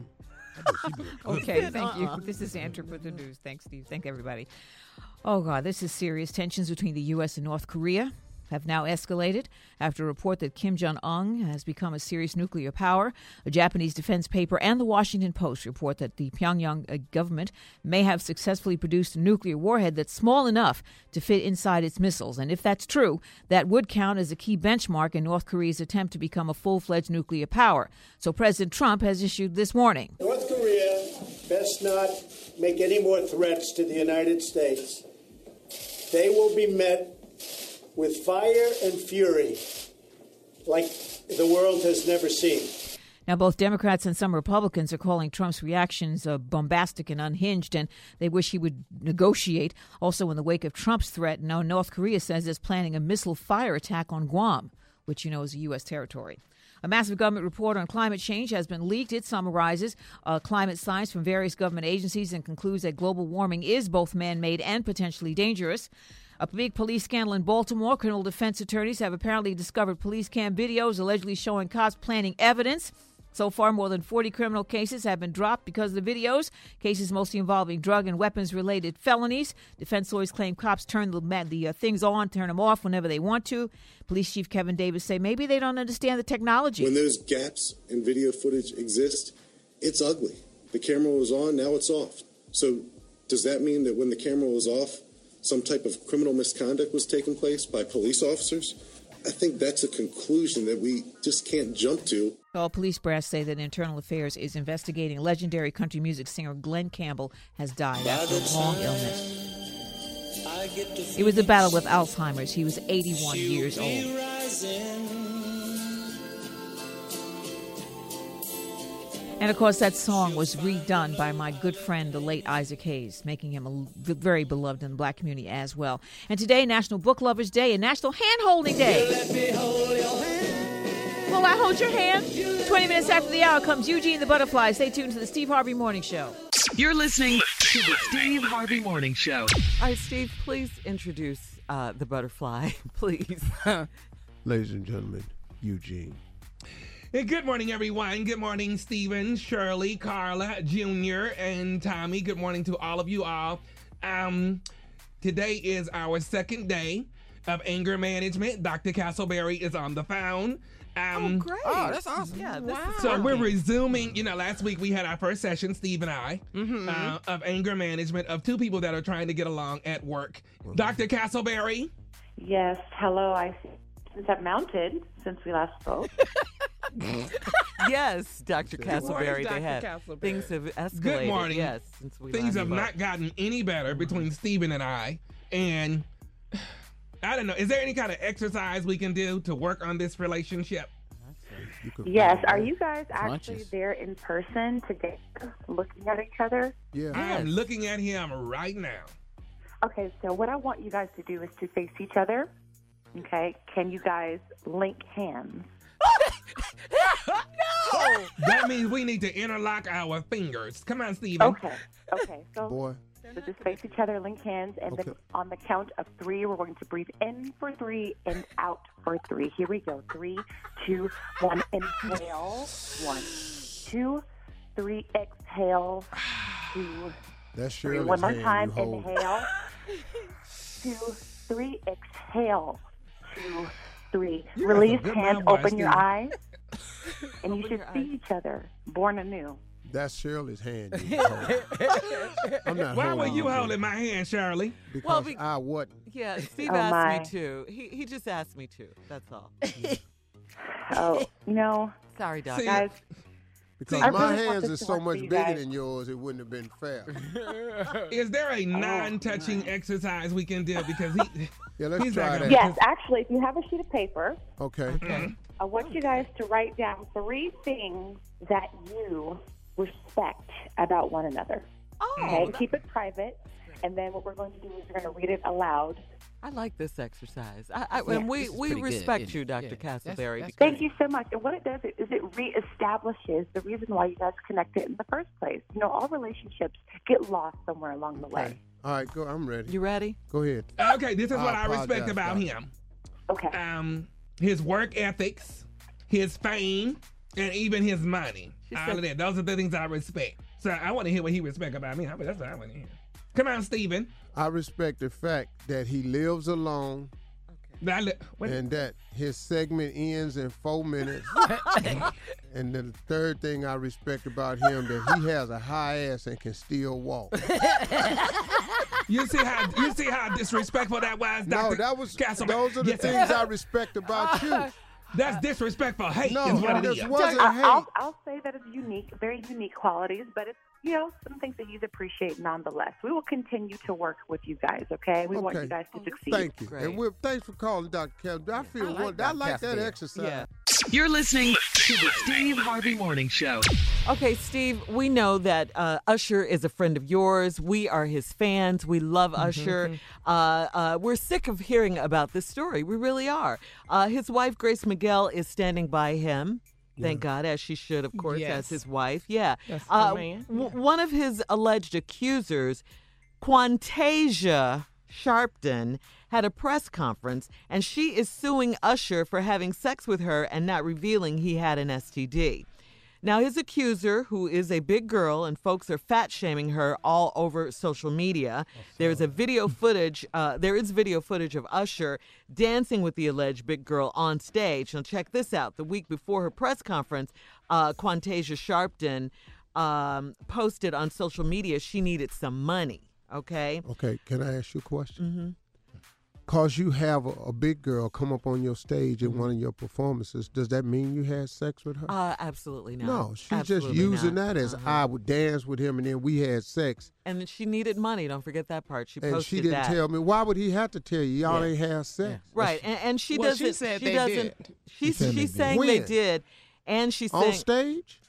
Okay, said, thank uh-uh. you. This is Andrew with the news. Thanks, Steve. Thank everybody. Oh, God, this is serious. Tensions between the U S and North Korea have now escalated after a report that Kim Jong-un has become a serious nuclear power. A Japanese defense paper and the Washington Post report that the Pyongyang uh, government may have successfully produced a nuclear warhead that's small enough to fit inside its missiles. And if that's true, that would count as a key benchmark in North Korea's attempt to become a full-fledged nuclear power. So President Trump has issued this warning. North Korea best not make any more threats to the United States. They will be met with fire and fury like the world has never seen. Now, both Democrats and some Republicans are calling Trump's reactions uh, bombastic and unhinged, and they wish he would negotiate. Also, in the wake of Trump's threat, now North Korea says it's planning a missile fire attack on Guam, which, you know, is a U S territory. A massive government report on climate change has been leaked. It summarizes uh, climate science from various government agencies and concludes that global warming is both man-made and potentially dangerous. A big police scandal in Baltimore. Criminal defense attorneys have apparently discovered police cam videos allegedly showing cops planting evidence. So far, more than forty criminal cases have been dropped because of the videos, cases mostly involving drug and weapons-related felonies. Defense lawyers claim cops turn the, the uh, things on, turn them off whenever they want to. Police Chief Kevin Davis say maybe they don't understand the technology. When those gaps in video footage exist, it's ugly. The camera was on, now it's off. So does that mean that when the camera was off, some type of criminal misconduct was taking place by police officers? I think that's a conclusion that we just can't jump to. All police brass say that Internal Affairs is investigating legendary country music singer Glenn Campbell has died after a long illness. It was a battle with Alzheimer's. He was eighty-one years old. And, of course, that song was redone by my good friend, the late Isaac Hayes, making him a very beloved in the black community as well. And today, National Book Lovers Day and National Hand-Holding Day. Will I hold your hand? twenty minutes after the hour comes Eugene the Butterfly. Stay tuned to the Steve Harvey Morning Show. You're listening to the Steve Harvey Morning Show. All right, Steve, please introduce uh, the butterfly, please. Ladies and gentlemen, Eugene. Hey, good morning, everyone. Good morning, Stephen, Shirley, Carla, Junior, and Tommy. Good morning to all of you all. Um, today is our second day of anger management. Doctor Castleberry is on the phone. Um, oh, great. Oh, that's awesome. Yeah, this Wow. is So we're working. resuming, you know, last week we had our first session, Steve and I, Mm-hmm. uh, of anger management of two people that are trying to get along at work. Doctor Castleberry. Yes, hello. I since I've mounted since we last spoke. Yes, Doctor Castleberry, Doctor they have. Castleberry. Things have escalated. Good morning. Yes, since we Things last have spoke. not gotten any better between Stephen and I. And I don't know, is there any kind of exercise we can do to work on this relationship? Yes, are you guys actually Crunches. there in person together, looking at each other? Yeah. I am looking at him right now. Okay, so what I want you guys to do is to face each other. Okay, can you guys link hands? No! That means we need to interlock our fingers. Come on, Stephen. Okay, okay. So, Boy. so just face each other, link hands, and Okay. then on the count of three, we're going to breathe in for three and out for three. Here we go. Three, two, one. Inhale. One, two, three. Exhale. Two, That's three. Shirley's One more hand time. you hold. Inhale. Two, three. Exhale. Two, three. You got Release, some good hands, mouthwash, open your Steve. eyes, and you should see each other, born anew. That's Shirley's hand. you hold. I'm not Why holding were you it. holding my hand, Shirley? Because Well, be- I what? Yeah, Steve Oh, asked my. me to. He he just asked me to. That's all. Oh, you know, Sorry, Doc. See, guys, Because I my really want hands this are to so work for much you bigger guys. than yours, it wouldn't have been fair. Is there a non-touching exercise we can do? Because he, Yeah, let's he's try not that. gonna- yes, actually, if you have a sheet of paper, Okay. Mhm. I want you guys to write down three things that you respect about one another. Oh, Okay, keep it private, and then what we're going to do is we're going to read it aloud. I like this exercise. I, I, Yeah, and we, this is we pretty good, respect isn't you, it? Doctor Yeah, that's- Castleberry. that's Thank you so much. And what it does is it reestablishes the reason why you guys connected in the first place. You know, all relationships get lost somewhere along the way. All right, go. I'm ready. You ready? Go ahead. Okay, this is I what I respect apologize, about Doc. him. Okay. Um, his work ethics, his fame, and even his money. All said- of that. Those are the things I respect. So I want to hear what he respect about me. I mean, that's what I want to hear. Come on, Steven. I respect the fact that he lives alone Now, look, wait, and that his segment ends in four minutes. And the third thing I respect about him that he has a high ass and can still walk. you see how you see how disrespectful that was, No, Doctor that was Castleberry? those are the Yes, things I respect about you. That's disrespectful. Hate No, is what it this is. wasn't I- hate. I'll, I'll say that it's unique, very unique qualities, but it's, you know, some things that you appreciate nonetheless. We will continue to work with you guys, okay? We want Okay. you guys to succeed. Thank you. Great. And we're, thanks for calling, Doctor Kelly. I feel I like one, I Doctor like that Castleberry. exercise. Yeah. You're listening to the Steve Harvey Morning Show. Okay, Steve, we know that uh, Usher is a friend of yours. We are his fans. We love Usher. Uh, uh, we're sick of hearing about this story. We really are. Uh, his wife, Grace Miguel, is standing by him. Thank God, as she should, of course, Yes. as his wife. Yeah. That's Uh, the man. w- one of his alleged accusers, Quantasia Sharpton, had a press conference, and she is suing Usher for having sex with her and not revealing he had an S T D. Now, his accuser, who is a big girl, and folks are fat shaming her all over social media. There's a video footage. Uh, there is video footage of Usher dancing with the alleged big girl on stage. Now, check this out. The week before her press conference, uh, Quantasia Sharpton um, posted on social media she needed some money. Okay. Okay, can I ask you a question? Mm-hmm. Cause you have a, a big girl come up on your stage in one of your performances, does that mean you had sex with her? Uh, absolutely not. no, she's Absolutely just using not. that as Uh-huh. I would dance with him and then we had sex. And she needed money. Don't forget that part. She And posted she didn't that. tell me. Why would he have to tell you? Y'all Yeah. ain't have sex. Right, and, and she Well, doesn't. she said they doesn't. did. She's She said they she's did. saying they When? did, and she's On saying stage?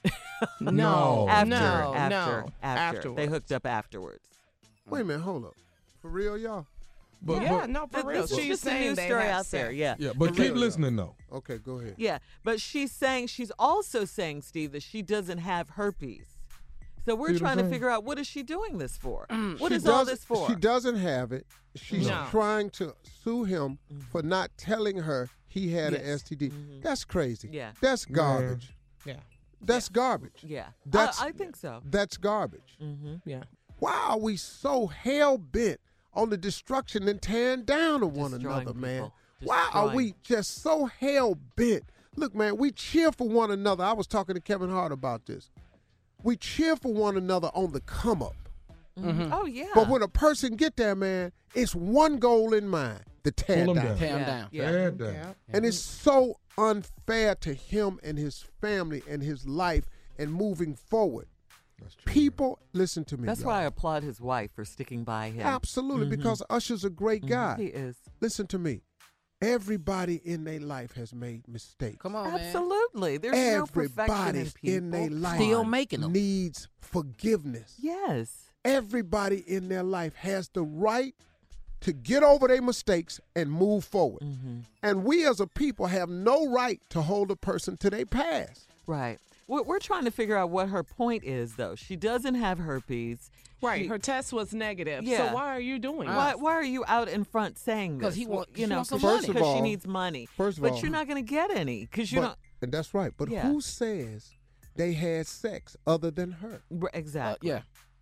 No, after, no, after, no. after they Afterwards. hooked up afterwards. Wait a minute, hold up. For real, y'all? But, yeah, but, no, for Th- real. This is She's just a saying news they story had out there. sex. Yeah, Yeah, but For keep real, listening though. Okay, go ahead. yeah. But she's saying she's also saying, Steve, that she doesn't have herpes. So we're See what trying I'm to saying? figure out what is she doing this for? What She is all doesn't- this for? She doesn't have it. She's No. trying to sue him for not telling her he had an Yes. S T D. That's crazy. Mm-hmm. Yeah. That's garbage. Yeah, That's garbage. Yeah, That's- I, I think so. That's garbage. Mm-hmm. yeah. Why are we so hell bent on the destruction and tearing down of one Destroying another, man? people. Why are Destroying. we just so hell bent? Look, man, we cheer for one another. I was talking to Kevin Hart about this. We cheer for one another on the come up. Mm-hmm. Oh yeah. But when a person get there, man, it's one goal in mind: the tear Pull 'em down. down. Tear 'em yeah. down. Yeah. Tear down. And it's so unfair to him and his family and his life and moving forward. That's true. People, listen to me. That's y'all. why I applaud his wife for sticking by him. Absolutely, Mhm. because Usher's a great guy. He is. Listen to me. Everybody in their life has made mistakes. Come on, man. Absolutely. There's no perfection in Everybody people. in their life Still making 'em. needs forgiveness. Yes. Everybody in their life has the right to get over their mistakes and move forward. Mm-hmm. And we as a people have no right to hold a person to their past. Right. We're, we're trying to figure out what her point is, though. She doesn't have herpes. Right, She- her test was negative. Yeah. So why are you doing Why, it? why are you out in front saying this? 'Cause he want- you she know, wants some First money. of because she all- needs money. First of but all- you're not going to get any because you But- don't. And that's right. But Yeah. who says they had sex other than her? R- Uh, Exactly. yeah.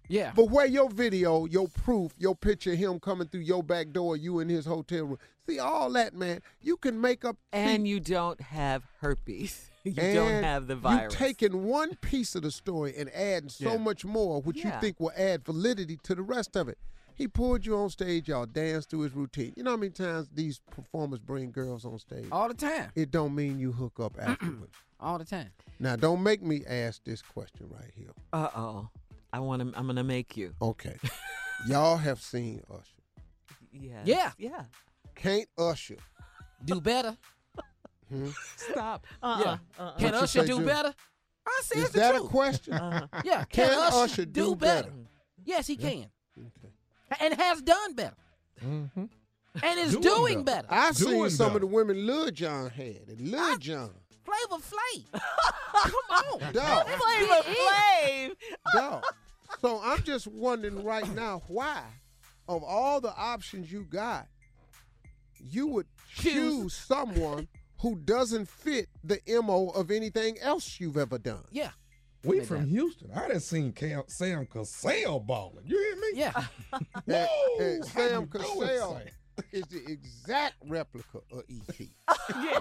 Yeah. But where your video, your proof, your picture of him coming through your back door, you in his hotel room. See, all that, man, you can make up. And see, you don't have herpes. You and don't have the virus. You taking one piece of the story and adding so Yeah. much more, which Yeah. you think will add validity to the rest of it. He pulled you on stage, y'all danced through his routine. You know how many times these performers bring girls on stage? All the time. It don't mean you hook up afterwards. All the time. Now, don't make me ask this question right here. Uh-oh. I want to, I'm going to make you. Okay. Y'all have seen Usher. Yes. Yeah. Yeah. Can't Usher do better? Hmm? Stop. Uh-uh. Yeah. Uh-uh. Can What you Usher say, do Jim? better? I said Is it's the that a truth. question? Uh-huh. Yeah. Can, Can Usher, Usher do, do better? better? Yes, he Yeah. can. Okay. And has done better. Mm-hmm. And is Doing doing better. better. I've seen Doing some better. of the women Lil Jon had. And Lil Jon. Flavor Flav. Come on. Dog. Flavor Flav. Dog. So I'm just wondering right now why, of all the options you got, you would choose someone who doesn't fit the M O of anything else you've ever done. Yeah. We from Houston. I done seen Cam, Sam Cassell balling. You hear me? Yeah. And, Whoa, and how Sam you doing, Cassell Sam? is the exact replica of E T Yes.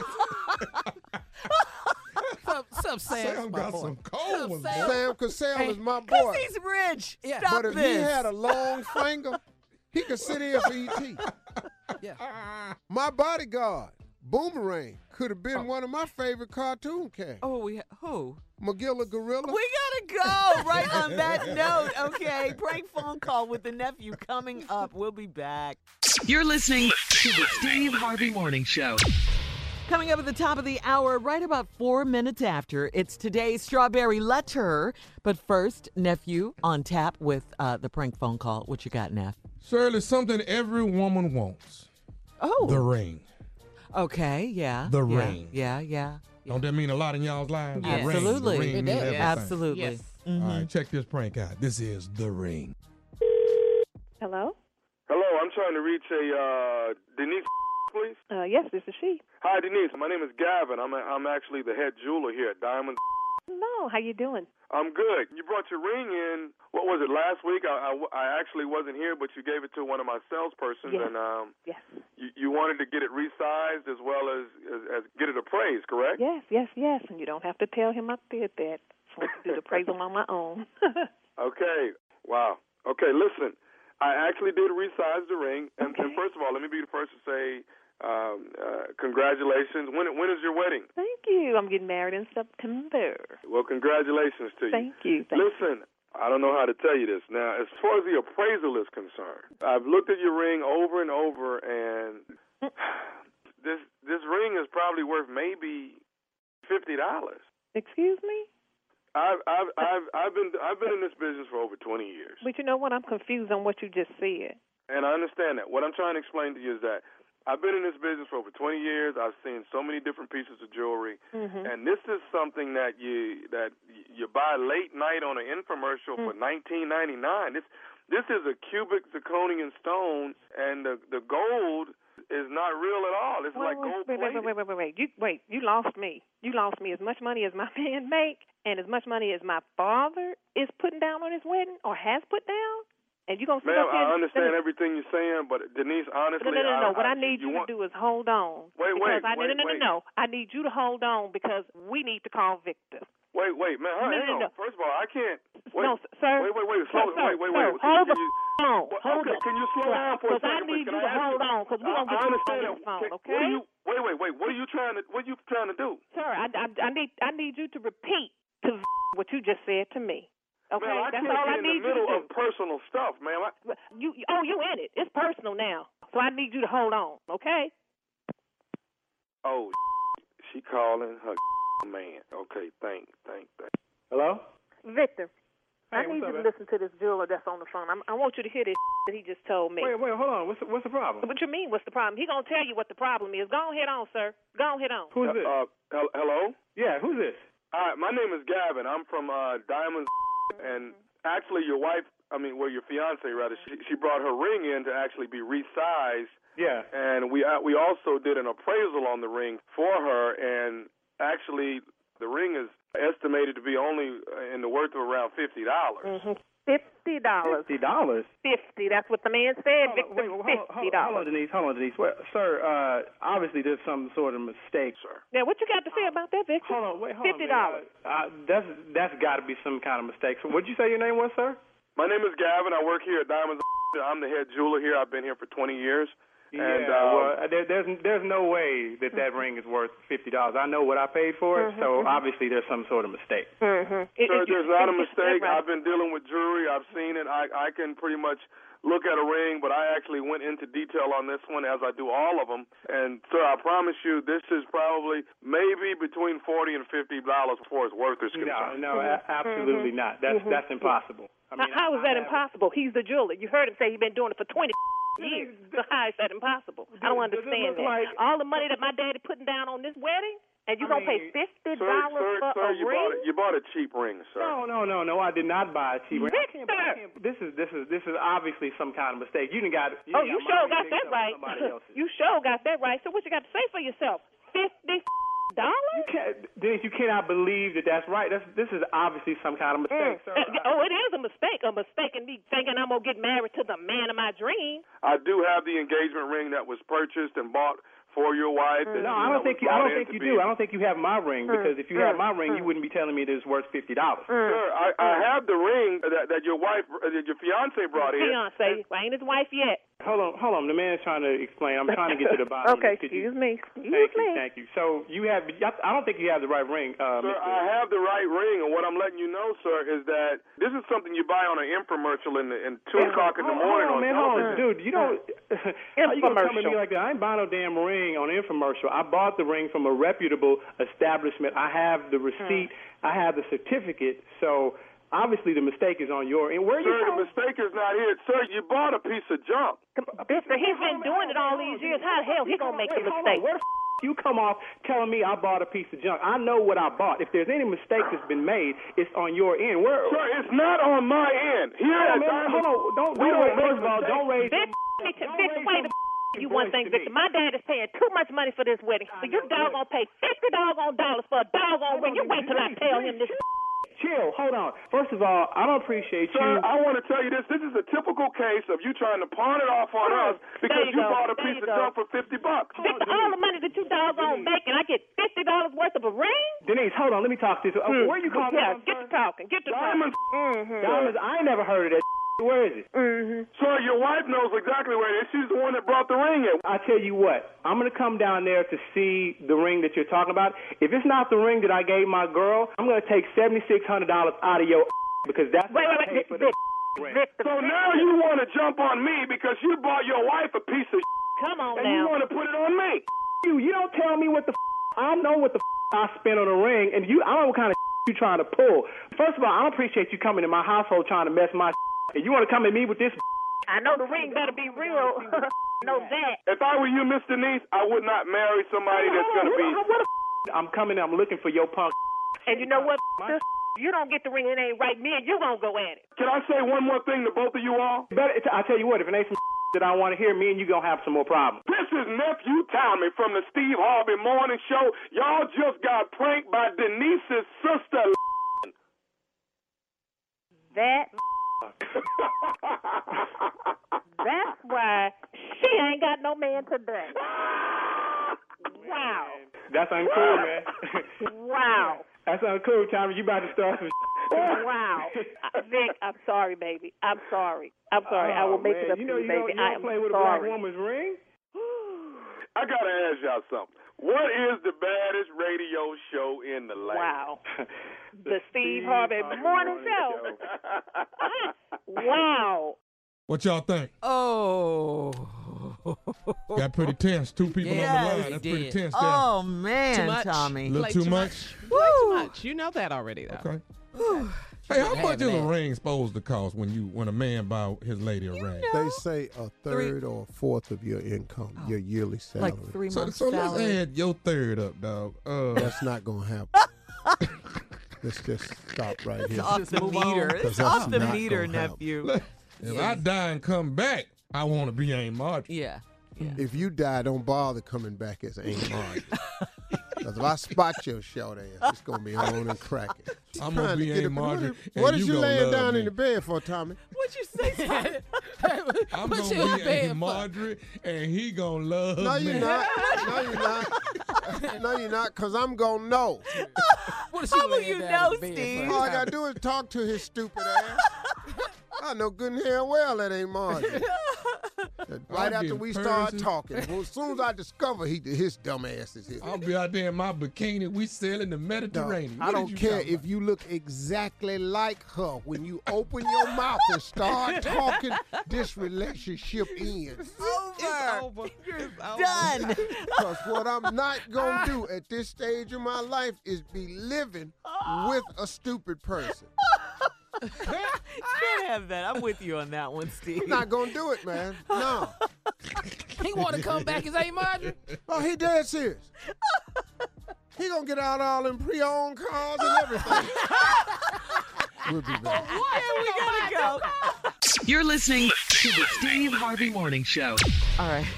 Some, some Sam's Sam my got boy. some cold ones, Sam. boy. Sam Cassell Hey, is my Because boy. he's rich. Yeah. Stop But if this. he had a long finger, he could sit in for E T. Yeah. My bodyguard, Boomerang, could have been one of my favorite cartoon cats. Oh, we who? Magilla Gorilla. We gotta go right on that note. Okay, prank phone call with the nephew coming up. We'll be back. You're listening to the Steve Harvey Morning Show. Coming up at the top of the hour, right about four minutes after, it's today's Strawberry Letter. But first, nephew on tap with uh, the prank phone call. What you got, Neff? Shirley, something every woman wants. Oh. The ring. Okay, yeah. The yeah, ring. Yeah, yeah. Don't that mean a lot in y'all's lives? The Yes. ring, Absolutely. The ring It mean does. everything. Absolutely. Yes. Mhm. All right, check this prank out. This is The Ring. Hello? Hello, I'm trying to reach a uh, Denise, please. Uh, yes, this is she. Hi, Denise. My name is Gavin. I'm a, I'm actually the head jeweler here at Diamond. No, how you doing? I'm good. You brought your ring in. What was it, last week? I, I, I actually wasn't here, but you gave it to one of my salespersons, Yes. and um, Yes. you, you wanted to get it resized as well as, as, as get it appraised, correct? Yes, yes, yes. And you don't have to tell him I did that. So I can do the appraisal on my own. Okay. Wow. Okay, listen. I actually did resize the ring. And, Okay. and first of all, let me be the first to say um, uh, congratulations. When when is your wedding? Thank you. I'm getting married in September. Well, congratulations to you. Thank you. Thank Listen, I don't know how to tell you this. Now, as far as the appraisal is concerned, I've looked at your ring over and over, and this this ring is probably worth maybe fifty dollars. Excuse me? I've I've I've I've been I've been in this business for over twenty years, But you know what? I'm confused on what you just said. and I understand that. What I'm trying to explain to you is that I've been in this business for over twenty years. I've seen so many different pieces of jewelry, Mhm. and this is something that you that you buy late night on an infomercial for nineteen ninety-nine. This this is a cubic zirconian stone, and the the gold is not real at all. It's Wait, like wait, gold wait, wait, plated. wait, wait, wait, wait. You wait. You lost me. You lost me. As much money as my man make, and as much money as my father is putting down on his wedding or has put down, and you gonna sit Ma'am, up here I and- understand everything you're saying, but Denise, honestly, No, no, no, no. I, What I, I need you, you want, to do is hold on. Wait, because wait, I, wait, no, no, no, wait. no, no. I need you to hold on because we need to call Victor. Wait, wait, man, No, hang no, on. no. First of all, I can't. Wait, No, sir. Wait, wait, wait. Sir, Slow. sir, wait, wait, sir, wait. hold can the you, on. Well, Hold okay, up. can you slow down for a Because I second? need Can you I to ask hold on because we're I, going to I get you understand on that. the phone, Can- okay? What are you? Wait, wait, wait. What are you trying to? What are you trying to do? Sir, I, I, I need I need you to repeat to what you just said to me. Okay, Man, I that's can't all get I in need the middle you to of personal stuff, man. I, do. You, oh, you in it. It's personal now. So I need you to hold on, okay? oh, she calling her man. Okay, thank, thank, thank. Hello? Victor, I Hey, need what's you up, to man? listen to this jeweler that's on the phone. I'm, I want you to hear this that he just told me. Wait, wait, hold on. What's the, what's the problem? What you mean, what's the problem? He gonna tell you what the problem is. Go on, head on, sir. Go on, head on. Who's this? Uh, hel- hello? Yeah, who's this? All right, my name is Gavin. I'm from uh, Diamonds, and actually your wife, I mean, well, your fiance, rather, she, she brought her ring in to actually be resized. Yeah. And we uh, we also did an appraisal on the ring for her, and actually the ring is estimated estimated to be only in the worth of around fifty dollars. Mm-hmm. Fifty dollars. Fifty dollars. Fifty. That's what the man said, Hold on, Victor. wait, hold, hold, Fifty hold on, dollars. Denise. Hold on, Denise. Well, sir, uh, obviously there's some sort of mistake, sir. Now, what you got to say about that, Victor? Hold on, wait, hold Fifty on. dollars. Uh, uh, that's that's got to be some kind of mistake. So, what'd you say your name was, sir? My name is Gavin. I work here at Diamonds. I'm the head jeweler here. I've been here for twenty years. Yeah, and, um, well, there, there's there's no way that that ring is worth fifty dollars. I know what I paid for it, so obviously there's some sort of mistake. Mm-hmm. Sir, there's not a mistake. I've been dealing with jewelry. I've seen it. I, I can pretty much look at a ring, but I actually went into detail on this one, as I do all of them. And, sir, I promise you, this is probably maybe between forty and fifty dollars before its worth is concerned. No, no, a- absolutely Mm-hmm. not. That's Mm-hmm. that's impossible. I mean, how, how is I, that I impossible? He's the jeweler. You heard him say he's been doing it for twenty years. So how is that impossible? I don't Does it understand look that. like- All the money that my daddy putting down on this wedding, and you I gonna mean, pay fifty Sir, dollars sir, for sir, a you ring? bought, a, you bought a cheap ring, sir. No, no, no, no. I did not buy a cheap ring. I Victor! can't- I can't- This is this is this is obviously some kind of mistake. You done got. You Oh, done you got sure my got ring that mixed up with right. somebody else's. You sure got that right. So what you got to say for yourself? Fifty dollars? You can't, Denise, you cannot believe that that's right. That's this is obviously some kind of mistake, sir. Uh, oh, it is a mistake. A mistake in me thinking I'm gonna get married to the man of my dream. I do have the engagement ring that was purchased and bought for your wife. No, I don't think you. I don't think you do. I don't think you have my ring because if you had my ring, you wouldn't be telling me that it's worth fifty dollars. Sir, I, I have the ring that, that your wife, that your fiance brought in. Fiance, I ain't his wife yet. Hold on, hold on. The man is trying to explain. I'm trying to get to the bottom. Okay, of it. Could you- excuse me. Excuse Thank you, me. thank you. So you have. I don't think you have the right ring, uh, Sir, Mister I have the right ring, and what I'm letting you know, sir, is that this is something you buy on an infomercial in, the, in two o'clock in the morning Hold on, on man, hold on, television. dude. You know, how you gonna come at me like that? I ain't buying no damn ring on an infomercial. I bought the ring from a reputable establishment. I have the receipt. I have the certificate. So obviously the mistake is on your end. Where are you Sir, from? the mistake is not here. Sir, you bought a piece of junk. Mister, he's been doing it all these years. How the hell he gonna make a Wait, hold mistake? on. Where the f- you come off telling me I bought a piece of junk? I know what I bought. If there's any mistake that's been made, it's on your end. Where? Sir, it's not on my end. Here Hold on, at man, Diamond, hold on. Don't, we don't, don't first make of all, don't raise. Victor, Victor, Victor, wait a you one thing, Victor. My dad is paying too much money for this wedding. So you doggone pay fifty doggone dollars for a doggone ring. You wait till I tell him this. Chill, hold on. First of all, I don't appreciate Sir, you. I want to tell you this. This is a typical case of you trying to pawn it off on us because you you, go. bought a There piece you of go. junk for fifty bucks. Victor, all the money that you doggone make, and I get fifty dollars worth of a ring? Denise, hold on. Let me talk to you. Uh, Hmm. Where you calling Yeah, from? get to talking. Get to Diamonds. talking. Mm-hmm. Diamonds, I ain't never heard of that. Where is it? Mm-hmm. Sir, your wife knows exactly where it is. She's the one that brought the ring in. I tell you what, I'm going to come down there to see the ring that you're talking about. If it's not the ring that I gave my girl, I'm going to take seventy-six hundred dollars out of your because that's Wait, what wait, I paid wait, for the Victor, ring. Victor, So now you want to jump on me because you bought your wife a piece of come on and you now. want to put it on me. You, you don't tell me what the I know what the I spent on a ring, and you, I don't know what kind of you trying to pull. First of all, I don't appreciate you coming to my household trying to mess my and you want to come at me with this. I know the ring better be real. know that. If I were you, Miss Denise, I would not marry somebody that's going to be. What the I'm coming. I'm looking for your punk. And you know what? You don't get the ring, it ain't right. Me and you gonna go at it. Can I say one more thing to both of you all? Better, I tell you what, if it ain't some that I want to hear, me and you gonna have some more problems. This is Nephew Tommy from the Steve Harvey Morning Show. Y'all just got pranked by Denise's sister. That. That's why she ain't got no man today. Wow. That's uncool, man. Wow. That's uncool, Tommy. You about to start some. Wow. Uh, Vic, I'm sorry, baby. I'm sorry. I'm sorry. Oh, I will make man. it up you to know, you, you baby. Don't, you I don't am play with sorry. a black woman's ring? I gotta ask y'all something. What is the baddest radio show in the land? Wow. The Steve Harvey Morning Show. Wow. What y'all think? Oh. Got pretty tense. Two people Yes, on the line. it That's pretty did. tense there. Oh, man, Too much. Tommy. A little Like too too much? Like too much. You know that already, though. Okay. Hey, how Having much is a that. ring supposed to cost when you when a man buy his lady a ring? They say a third or a fourth of your income, your yearly salary. Like three So, months so let's salary. add your third up, dog. Uh, That's not going to happen. Let's just stop right It's here. off the move on. meter. 'Cause It's that's off the not meter, gonna happen. nephew. if I die and come back, I want to be Aunt Marjorie. Yeah. Yeah. If you die, don't bother coming back as Aunt Marjorie. Because if I spot your short ass, it's going to be on and cracking. I'm gonna Trying to be get Aunt it- Marjorie. What, and what is you you gonna laying love down me. in the bed for, Tommy? What'd you say, son? I'm Put gonna you in be bed Aunt for- Marjorie, and he gonna love No, me. you're not. No, you're not. No, you're not, because I'm going to know. What is How she will laying you down know, in the bed Steve? for? All I got to do is talk to his stupid ass. I know good and hell well that ain't Marjorie. Right I'm after getting we start Persian. talking, well, as soon as I discover he his dumb ass is here. I'll be out there in my bikini. We sailing the Mediterranean. I What don't is you care talking if you look exactly like her. When you open your mouth and start talking, this relationship ends. Over. Over. You're done. Because what I'm not going to do at this stage of my life is be living with a stupid person. You can't have that. I'm with you on that one, Steve. I'm not going to do it, man. No. He want to come back as Aunt Marjorie? Oh, he dead serious. He going to get out all them pre-owned cars and everything. We'll be back. Yeah, we gotta go. You're listening to the Steve Harvey Morning Show. All right.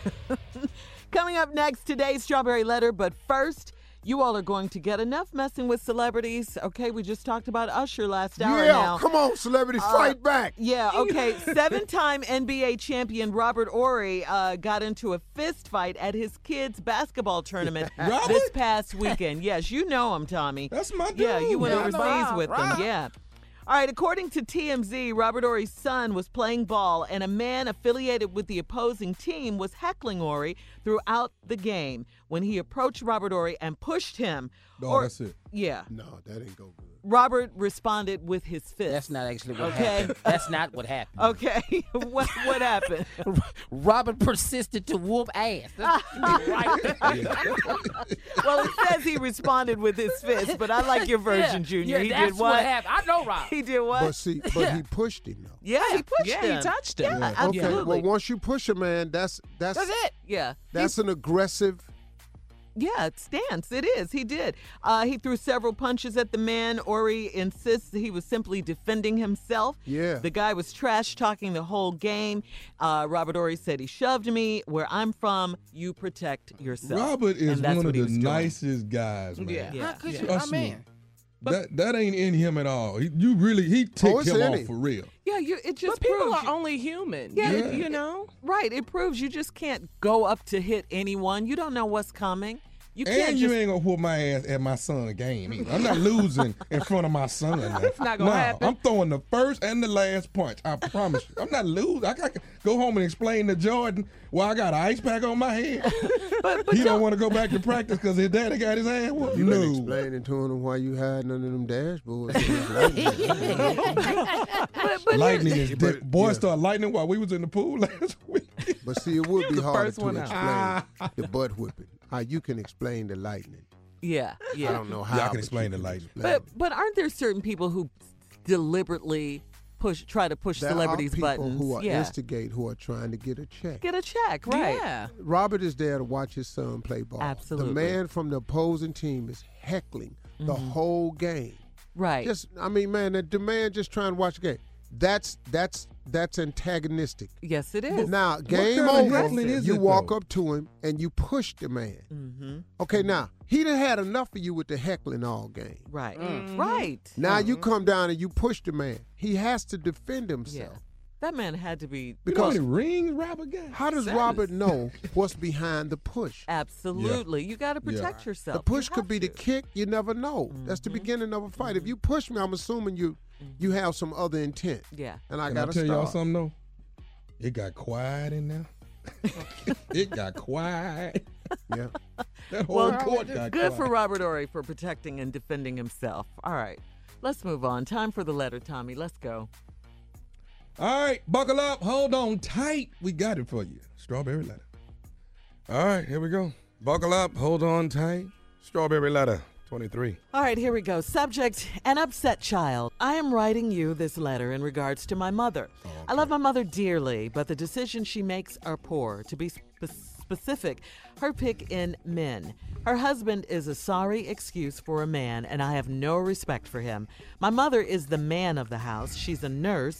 Coming up next, today's Strawberry Letter. But first, you all are going to get enough messing with celebrities. Okay, we just talked about Usher last hour Yeah, now. come on, celebrities, Uh, fight back. Yeah, okay. Seven-time N B A champion Robert Horry uh, got into a fist fight at his kids' basketball tournament Robert? this past weekend. Yes, you know him, Tommy. That's my dude. Yeah, you went Yeah, I know overseas Rob. with Rob. them. Yeah. All right, according to T M Z, Robert Horry's son was playing ball, and a man affiliated with the opposing team was heckling Horry throughout the game. When he approached Robert Horry and pushed him, No, Hor- that's it. yeah, No, that ain't go good. Robert responded with his fist. That's not actually what Okay. happened. That's not what happened. Okay, what what happened? Robert persisted to whoop ass. That's right. Well, it says he responded with his fist, but I like your version, Yeah, Junior. yeah, he that's did what? what happened. I know Rob. He did what? But see, but Yeah. he pushed him, though. Yeah, he pushed Yeah, him. he touched him. Yeah, Okay, absolutely. well, once you push a man, that's that's That's it. Yeah. that's an aggressive. Yeah, it stands. It is. He did. Uh, he threw several punches at the man. Horry insists he was simply defending himself. Yeah. The guy was trash talking the whole game. Uh, Robert Horry said he shoved me. Where I'm from, you protect yourself. Robert is And that's one what of he the was doing. nicest guys, man. Yeah. Yeah. How could yeah. you? Trust I me. mean, That that ain't in him at all. He, you really he Oh, ticked it's him in off him. for real. Yeah, you, it just But people proves are you- only human. Yeah. You, you know? right. It proves you just can't go up to hit anyone. You don't know what's coming. You can't And you just ain't gonna whoop my ass at my son's game either. I'm not losing in front of my son. It's not gonna no, happen. I'm throwing the first and the last punch. I promise you. I'm not losing. I got to go home and explain to Jordan why I got an ice pack on my head. but, but He don't don't- want to go back to practice because his daddy got his ass whooped. You been No. explaining to him why you hiding under them dashboards. but, but Lightning here's- is But- dead. Boy yeah. started lightning while we was in the pool last week. But see, it would be the harder first to one out. explain the butt whipping. How you can explain the lightning. yeah, yeah. I don't know how. Yeah, I can but explain you the can lightning. explain But it. but aren't there certain people who deliberately push try to push There celebrities' are people buttons? who are yeah. instigate, who are trying to get a check. Get a check, right? Yeah. Robert is there to watch his son play ball. Absolutely. The man from the opposing team is heckling the whole game. Right. Just, I mean, man, the, the man just trying to watch the game. That's that's that's antagonistic. yes, it is. Now, game kind of over. heckling is You it, walk though? up to him and you push the man. Mm-hmm. Okay, now he done had enough of you with the heckling all game. Right. Mm-hmm. Right. Now you come down and you push the man. He has to defend Yeah. himself. That man had to be You know how Because many rings Robert got? how does Robert know what's behind the push? absolutely. You got to protect The yourself. push You could have be the to. kick. You never know. That's the beginning of a fight. If you push me, I'm assuming you you have some other intent. Yeah. And I Can I gotta tell y'all start. something though? It got quiet in there. It got quiet. Yeah. That whole Well, court got good quiet. for Robert Horry for protecting and defending himself. All right. Let's move on. Time for the letter, Tommy. Let's go. All right, buckle up. Hold on tight. We got it for you. Strawberry letter. All right, here we go. Buckle up. Hold on tight. Strawberry letter twenty-three. All right, here we go. Subject, an upset child. I am writing you this letter in regards to my mother. I love my mother dearly, but the decisions she makes are poor. To be spe- specific, her pick in men. Her husband is a sorry excuse for a man, and I have no respect for him. My mother is the man of the house. She's a nurse,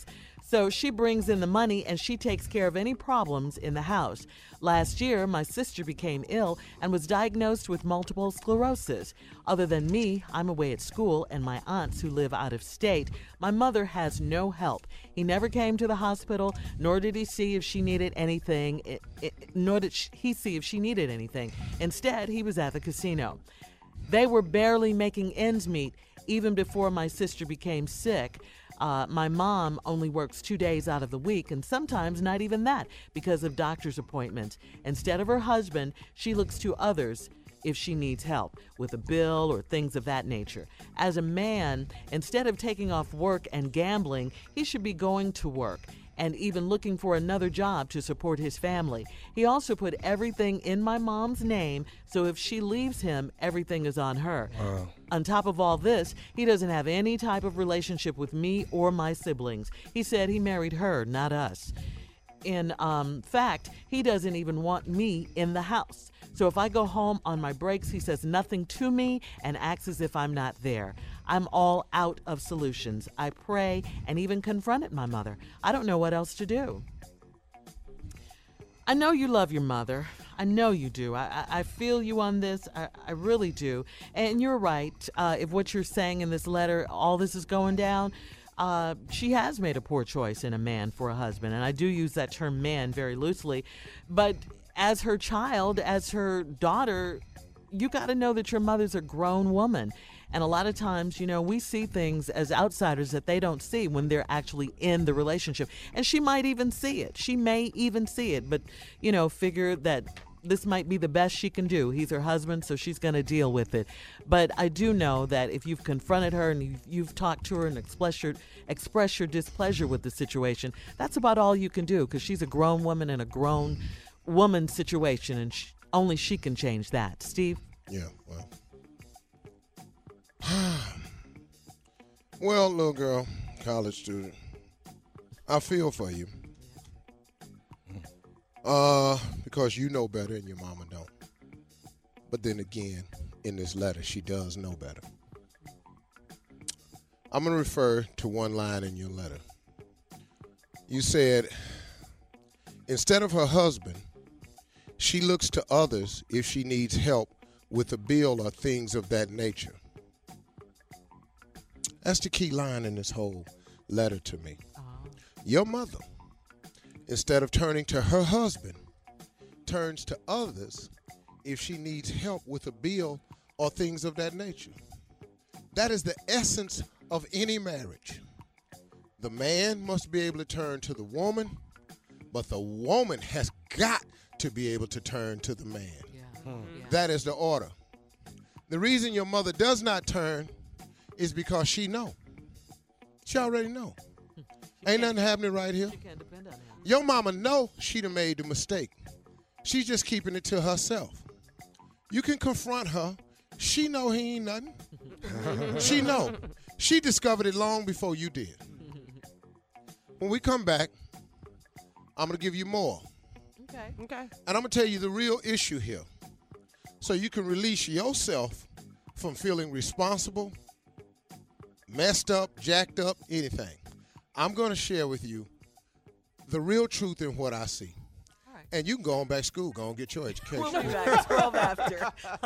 So she brings in the money and she takes care of any problems in the house. Last year, my sister became ill and was diagnosed with multiple sclerosis. Other than me, I'm away at school, and my aunts who live out of state, my mother has no help. He never came to the hospital, nor did he see if she needed anything, it, it, nor did he see if she needed anything. Instead, he was at the casino. They were barely making ends meet even before my sister became sick. Uh, my mom only works two days out of the week, and sometimes not even that because of doctor's appointments. Instead of her husband, she looks to others if she needs help with a bill or things of that nature. As a man, instead of taking off work and gambling, he should be going to work and even looking for another job to support his family. He also put everything in my mom's name, so if she leaves him, everything is on her. Wow. On top of all this, he doesn't have any type of relationship with me or my siblings. He said he married her, not us. In um, fact, he doesn't even want me in the house. So if I go home on my breaks, he says nothing to me and acts as if I'm not there. I'm all out of solutions. I pray and even confronted my mother. I don't know what else to do. I know you love your mother. I know you do. I, I, I feel you on this. I, I really do. And you're right. Uh, if what you're saying in this letter, all this is going down, uh, she has made a poor choice in a man for a husband. And I do use that term man very loosely. But as her child, as her daughter, you got to know that your mother's a grown woman. And a lot of times, you know, we see things as outsiders that they don't see when they're actually in the relationship. And she might even see it. She may even see it, but, you know, figure that this might be the best she can do. He's her husband, so she's going to deal with it. But I do know that if you've confronted her and you've, you've talked to her and expressed your, express your displeasure with the situation, that's about all you can do, because she's a grown woman in a grown woman situation, and sh- only she can change that. Steve? Yeah, well. Well, little girl, college student, I feel for you. Uh, because you know better and your mama don't. But then again, in this letter, she does know better. I'm going to refer to one line in your letter. You said, instead of her husband, she looks to others if she needs help with a bill or things of that nature. That's the key line in this whole letter to me. Uh-huh. Your mother, instead of turning to her husband, turns to others if she needs help with a bill or things of that nature. That is the essence of any marriage. The man must be able to turn to the woman, but the woman has got to be able to turn to the man. Yeah. Hmm. Yeah. That is the order. The reason your mother does not turn is because she know. She already know. Ain't nothing happening right here. She can't depend on him. Your mama know she done made the mistake. She's just keeping it to herself. You can confront her. She know he ain't nothing. She know. She discovered it long before you did. When we come back, I'm going to give you more. Okay. Okay. And I'm going to tell you the real issue here, so you can release yourself from feeling responsible, messed up, jacked up, anything. I'm going to share with you the real truth in what I see. All right. And you can go on back to school, go on get your education. We'll be back twelve after.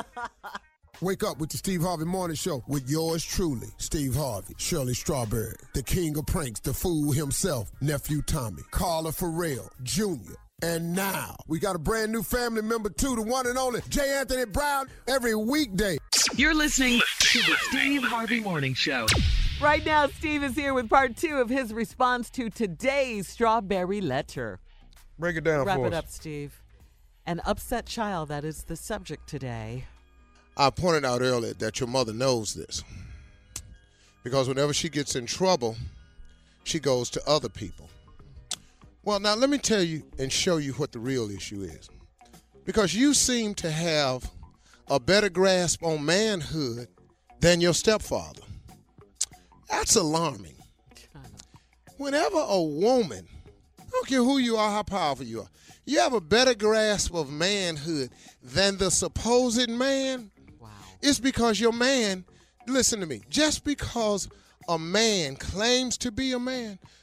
Wake up with the Steve Harvey Morning Show with yours truly, Steve Harvey, Shirley Strawberry, the king of pranks, the fool himself, Nephew Tommy, Carla Farrell, Junior And now, we got a brand new family member too, the one and only J. Anthony Brown, every weekday. You're listening to the Steve Harvey Morning Show. Right now, Steve is here with part two of his response to today's strawberry letter. Break it down Wrap for it us. up, Steve. An upset child, that is the subject today. I pointed out earlier that your mother knows this, because whenever she gets in trouble, she goes to other people. Well, now let me tell you and show you what the real issue is, because you seem to have a better grasp on manhood than your stepfather. That's alarming. Whenever a woman, I don't care who you are, how powerful you are, you have a better grasp of manhood than the supposed man, wow. It's because your man, listen to me, just because a man claims to be a man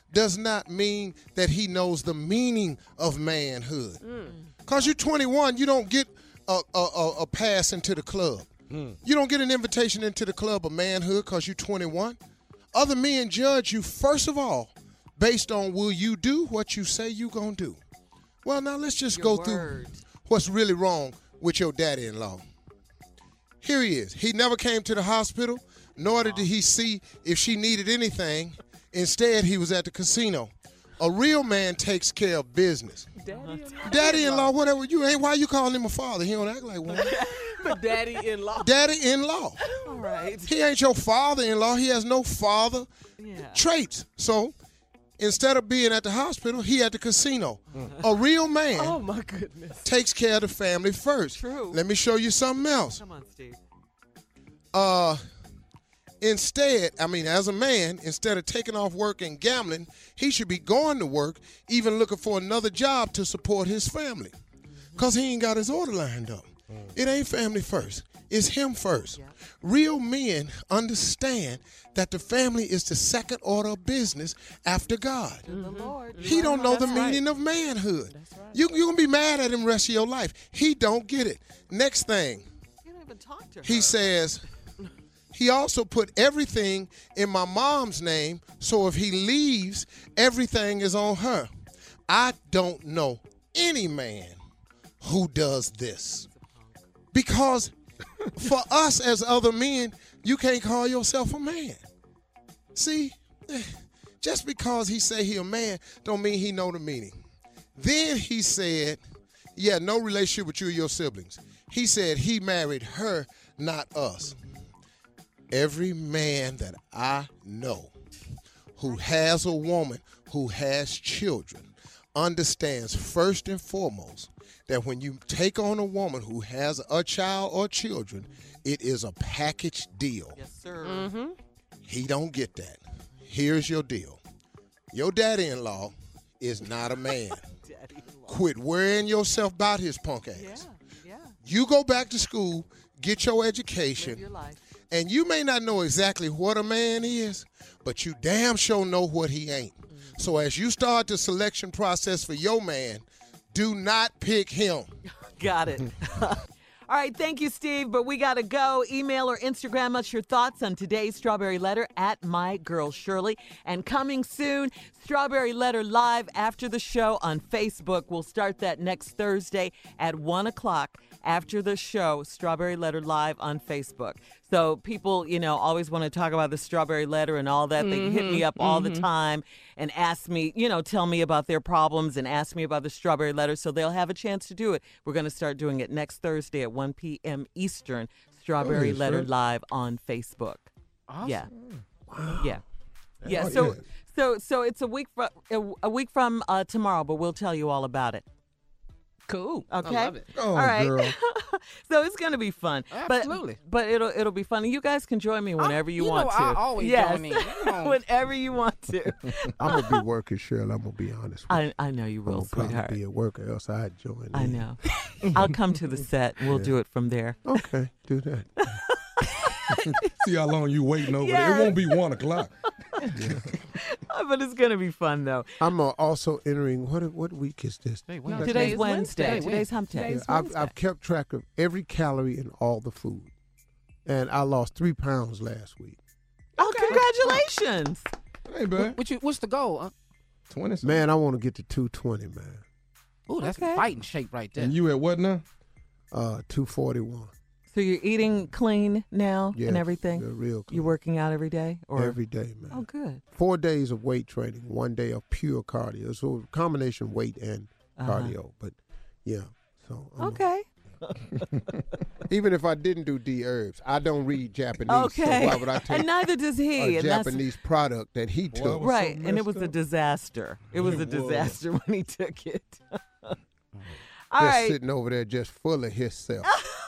does not mean that he knows the meaning of manhood. Because you're twenty-one, you don't get a, a, a, a pass into the club. Mm. You don't get an invitation into the club of manhood because you're twenty-one. Other men judge you, first of all, based on will you do what you say you going to do. Well, now let's just Your go word. through what's really wrong with your daddy-in-law. Here he is. He never came to the hospital, nor did he see if she needed anything. Instead, he was at the casino. A real man takes care of business. Daddy-in-law. Daddy-in-law, whatever you ain't, why you calling him a father? He don't act like one. But daddy-in-law. Daddy-in-law. All right. He ain't your father-in-law. He has no father Yeah. traits. So instead of being at the hospital, he at the casino. A real man Oh, my goodness. takes care of the family first. True. Let me show you something else. Come on, Steve. Uh, instead, I mean, as a man, instead of taking off work and gambling, he should be going to work, even looking for another job to support his family. Because he ain't got his order lined up. It ain't family first. It's him first. Real men understand that the family is the second order of business after God. The Lord. He don't know the That's right. meaning of manhood. You, you're going to be mad at him the rest of your life. He don't get it. Next thing, You don't even talk to her. he says, he also put everything in my mom's name, so if he leaves, everything is on her. I don't know any man who does this. Because for us as other men, you can't call yourself a man. See, just because he say he a man don't mean he know the meaning. Then he said, yeah, no relationship with you or your siblings. He said he married her, not us. Every man that I know who has a woman who has children understands first and foremost that when you take on a woman who has a child or children, it is a package deal. Yes, sir. Mm-hmm. He don't get that. Here's your deal. Your daddy-in-law is not a man. Quit worrying yourself about his punk ass. Yeah, yeah. You go back to school, get your education, Live your life. and you may not know exactly what a man is, but you damn sure know what he ain't. So as you start the selection process for your man, do not pick him. Got it. All right, thank you, Steve, but we got to go. Email or Instagram us your thoughts on today's Strawberry Letter at My Girl Shirley. And coming soon, Strawberry Letter Live after the show on Facebook. We'll start that next Thursday at one o'clock after the show, Strawberry Letter Live on Facebook. So people, you know, always want to talk about the Strawberry Letter and all that. They hit me up all the time and ask me, you know, tell me about their problems and ask me about the Strawberry Letter. So they'll have a chance to do it. We're going to start doing it next Thursday at one p.m. Eastern, Strawberry Oh, yes, Letter right. Live on Facebook. Awesome. Yeah. Yeah. Yeah. Oh, So yeah. so so it's a week from a, a week from uh, tomorrow, but we'll tell you all about it. Cool. Okay. I love it. Oh, All right. girl. So it's gonna be fun. Absolutely. But, but it'll it'll be fun. And you guys can join me whenever you, you want know to. I always yes. join in. Come on. Whenever you want to. I'm going to be working, Cheryl. I'm going to be honest with you. I I know you I'm will, going to probably sweetheart. be at work or else I'd join I in. know. I'll come to the set. We'll do it from there. Okay, do that. See how long you waiting over there. Yes. It won't be one o'clock. But it's gonna be fun though. I'm uh, also entering, what what week is this? Hey, No, Wednesday. today's is Wednesday. Wednesday. Today's hump day. Today's- I've, Wednesday. I've kept track of every calorie in all the food. And I lost three pounds last week. Oh, congratulations. Hey, man. What you, what's the goal? Huh? twenty. Man, I want to get to two twenty, man. Ooh, that's Okay. fighting shape right there. And you at what now? Uh, two forty-one. So you're eating clean now Yeah, and everything? yeah, real clean. You working out every day? Or Every day, man. Oh, good. Four days of weight training, one day of pure cardio. So a combination weight and Uh-huh. cardio. But yeah, so I'm- Okay. even if I didn't do D herbs, I don't read Japanese. Okay. So why would I take And neither does he. a and that's- Japanese product that he Boy, took? was Right, so and it messed was a up. disaster. It was It a was. disaster when he took it. All just right. sitting over there just full of himself.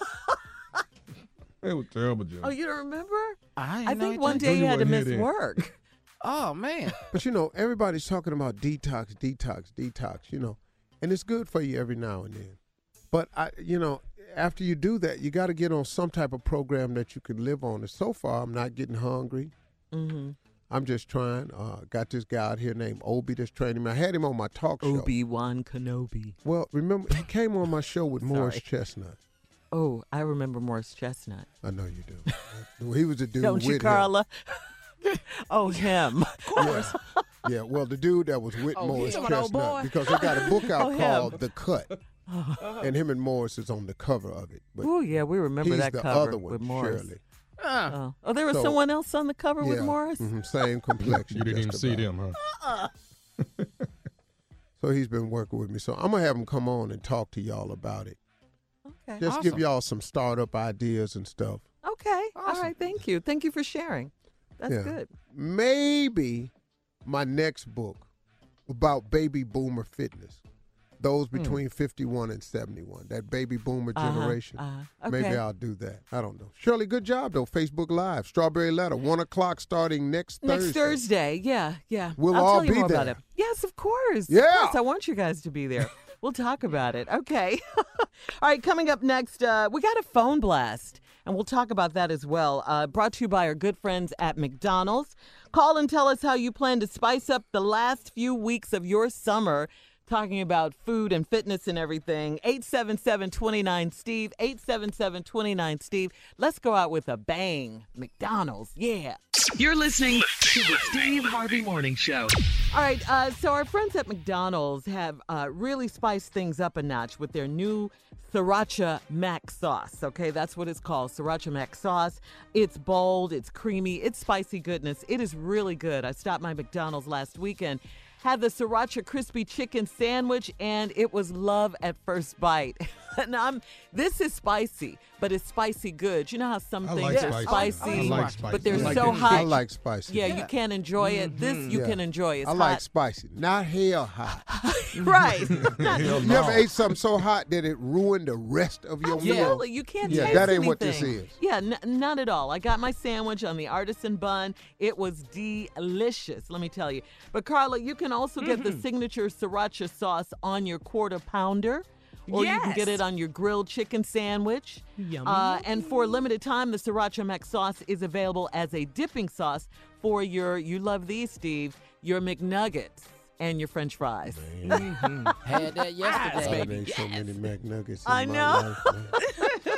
It was terrible, Joe. Oh, you don't remember? I, I ain't know think it one took- day you you had to wasn't miss here then. work. Oh man. But you know, everybody's talking about detox, detox, detox, you know, and it's good for you every now and then. But, I, you know, after you do that, you got to get on some type of program that you can live on. And so far, I'm not getting hungry. Mm-hmm. I'm just trying. Uh, got this guy out here named Obi that's training me. I had him on my talk show. Obi-Wan Kenobi. Well, remember, he came on my show with Morris Chestnut. Oh, I remember Morris Chestnut. I know you do. Well, he was a dude Don't with you, him. Carla? Oh, him. Of course. Yeah. yeah, well, the dude that was with Oh, Morris he's an old boy. Chestnut, because they got a book out Oh, him. called The Cut. And him and Morris is on the cover of it. But Oh, yeah, we remember he's that the cover other one, with Morris. Shirley. Uh, Oh. oh, there was So- someone else on the cover with Yeah, Morris? mhm, same complexion. You didn't even just see about. them, huh? Uh-uh. So he's been working with me. So I'm going to have him come on and talk to y'all about it. Okay. Just Awesome. give y'all some startup ideas and stuff. Okay. All Awesome. right. Thank you. Thank you for sharing. That's Yeah. good. Maybe my next book about baby boomer fitness. Those between fifty-one and seventy-one, that baby boomer Uh-huh, generation. uh-huh. Maybe Okay. I'll do that. I don't know. Shirley, good job, though. Facebook Live, Strawberry Letter, one o'clock starting next Thursday. Next Thursday. Yeah. Yeah. We'll I'll all tell you be more about there. it. Yes, of course. Yeah. Of course. I want you guys to be there. We'll talk about it. Okay. All right. Coming up next, uh, we got a phone blast, and we'll talk about that as well. Uh, brought to you by our good friends at McDonald's. Call and tell us how you plan to spice up the last few weeks of your summer. Talking about food and fitness and everything. eight seven seven, two nine, Steve. eight seven seven, two nine, Steve. Let's go out with a bang. McDonald's. Yeah. You're listening to the Steve Harvey Morning Show. All right, uh, so our friends at McDonald's have uh, really spiced things up a notch with their new Sriracha Mac Sauce. Okay, that's what it's called, Sriracha Mac Sauce. It's bold, it's creamy, it's spicy goodness. It is really good. I stopped by McDonald's last weekend, had the Sriracha Crispy Chicken Sandwich, and it was love at first bite. Now, I'm, this is spicy, but it's spicy good. You know how some I things like are spicy. spicy, I like spicy. but they're I like so it. hot. I like spicy. Yeah, you can't enjoy it. This you Yeah. can enjoy. It's I like hot. spicy, not hell hot. Right. Hell You no. ever ate something so hot that it ruined the rest of your meal? Absolutely. You can't Yeah, taste that ain't what this anything. is. Yeah, n- not at all. I got my sandwich on the artisan bun. It was delicious, let me tell you. But Carla, you can also get the signature sriracha sauce on your quarter pounder. Or you can get Yes. it on your grilled chicken sandwich. Yummy. Uh, and for a limited time, the Sriracha Mac sauce is available as a dipping sauce for your, you love these, Steve, your McNuggets and your French fries. Had that yesterday. There ain't so many McNuggets in I my know. life, man.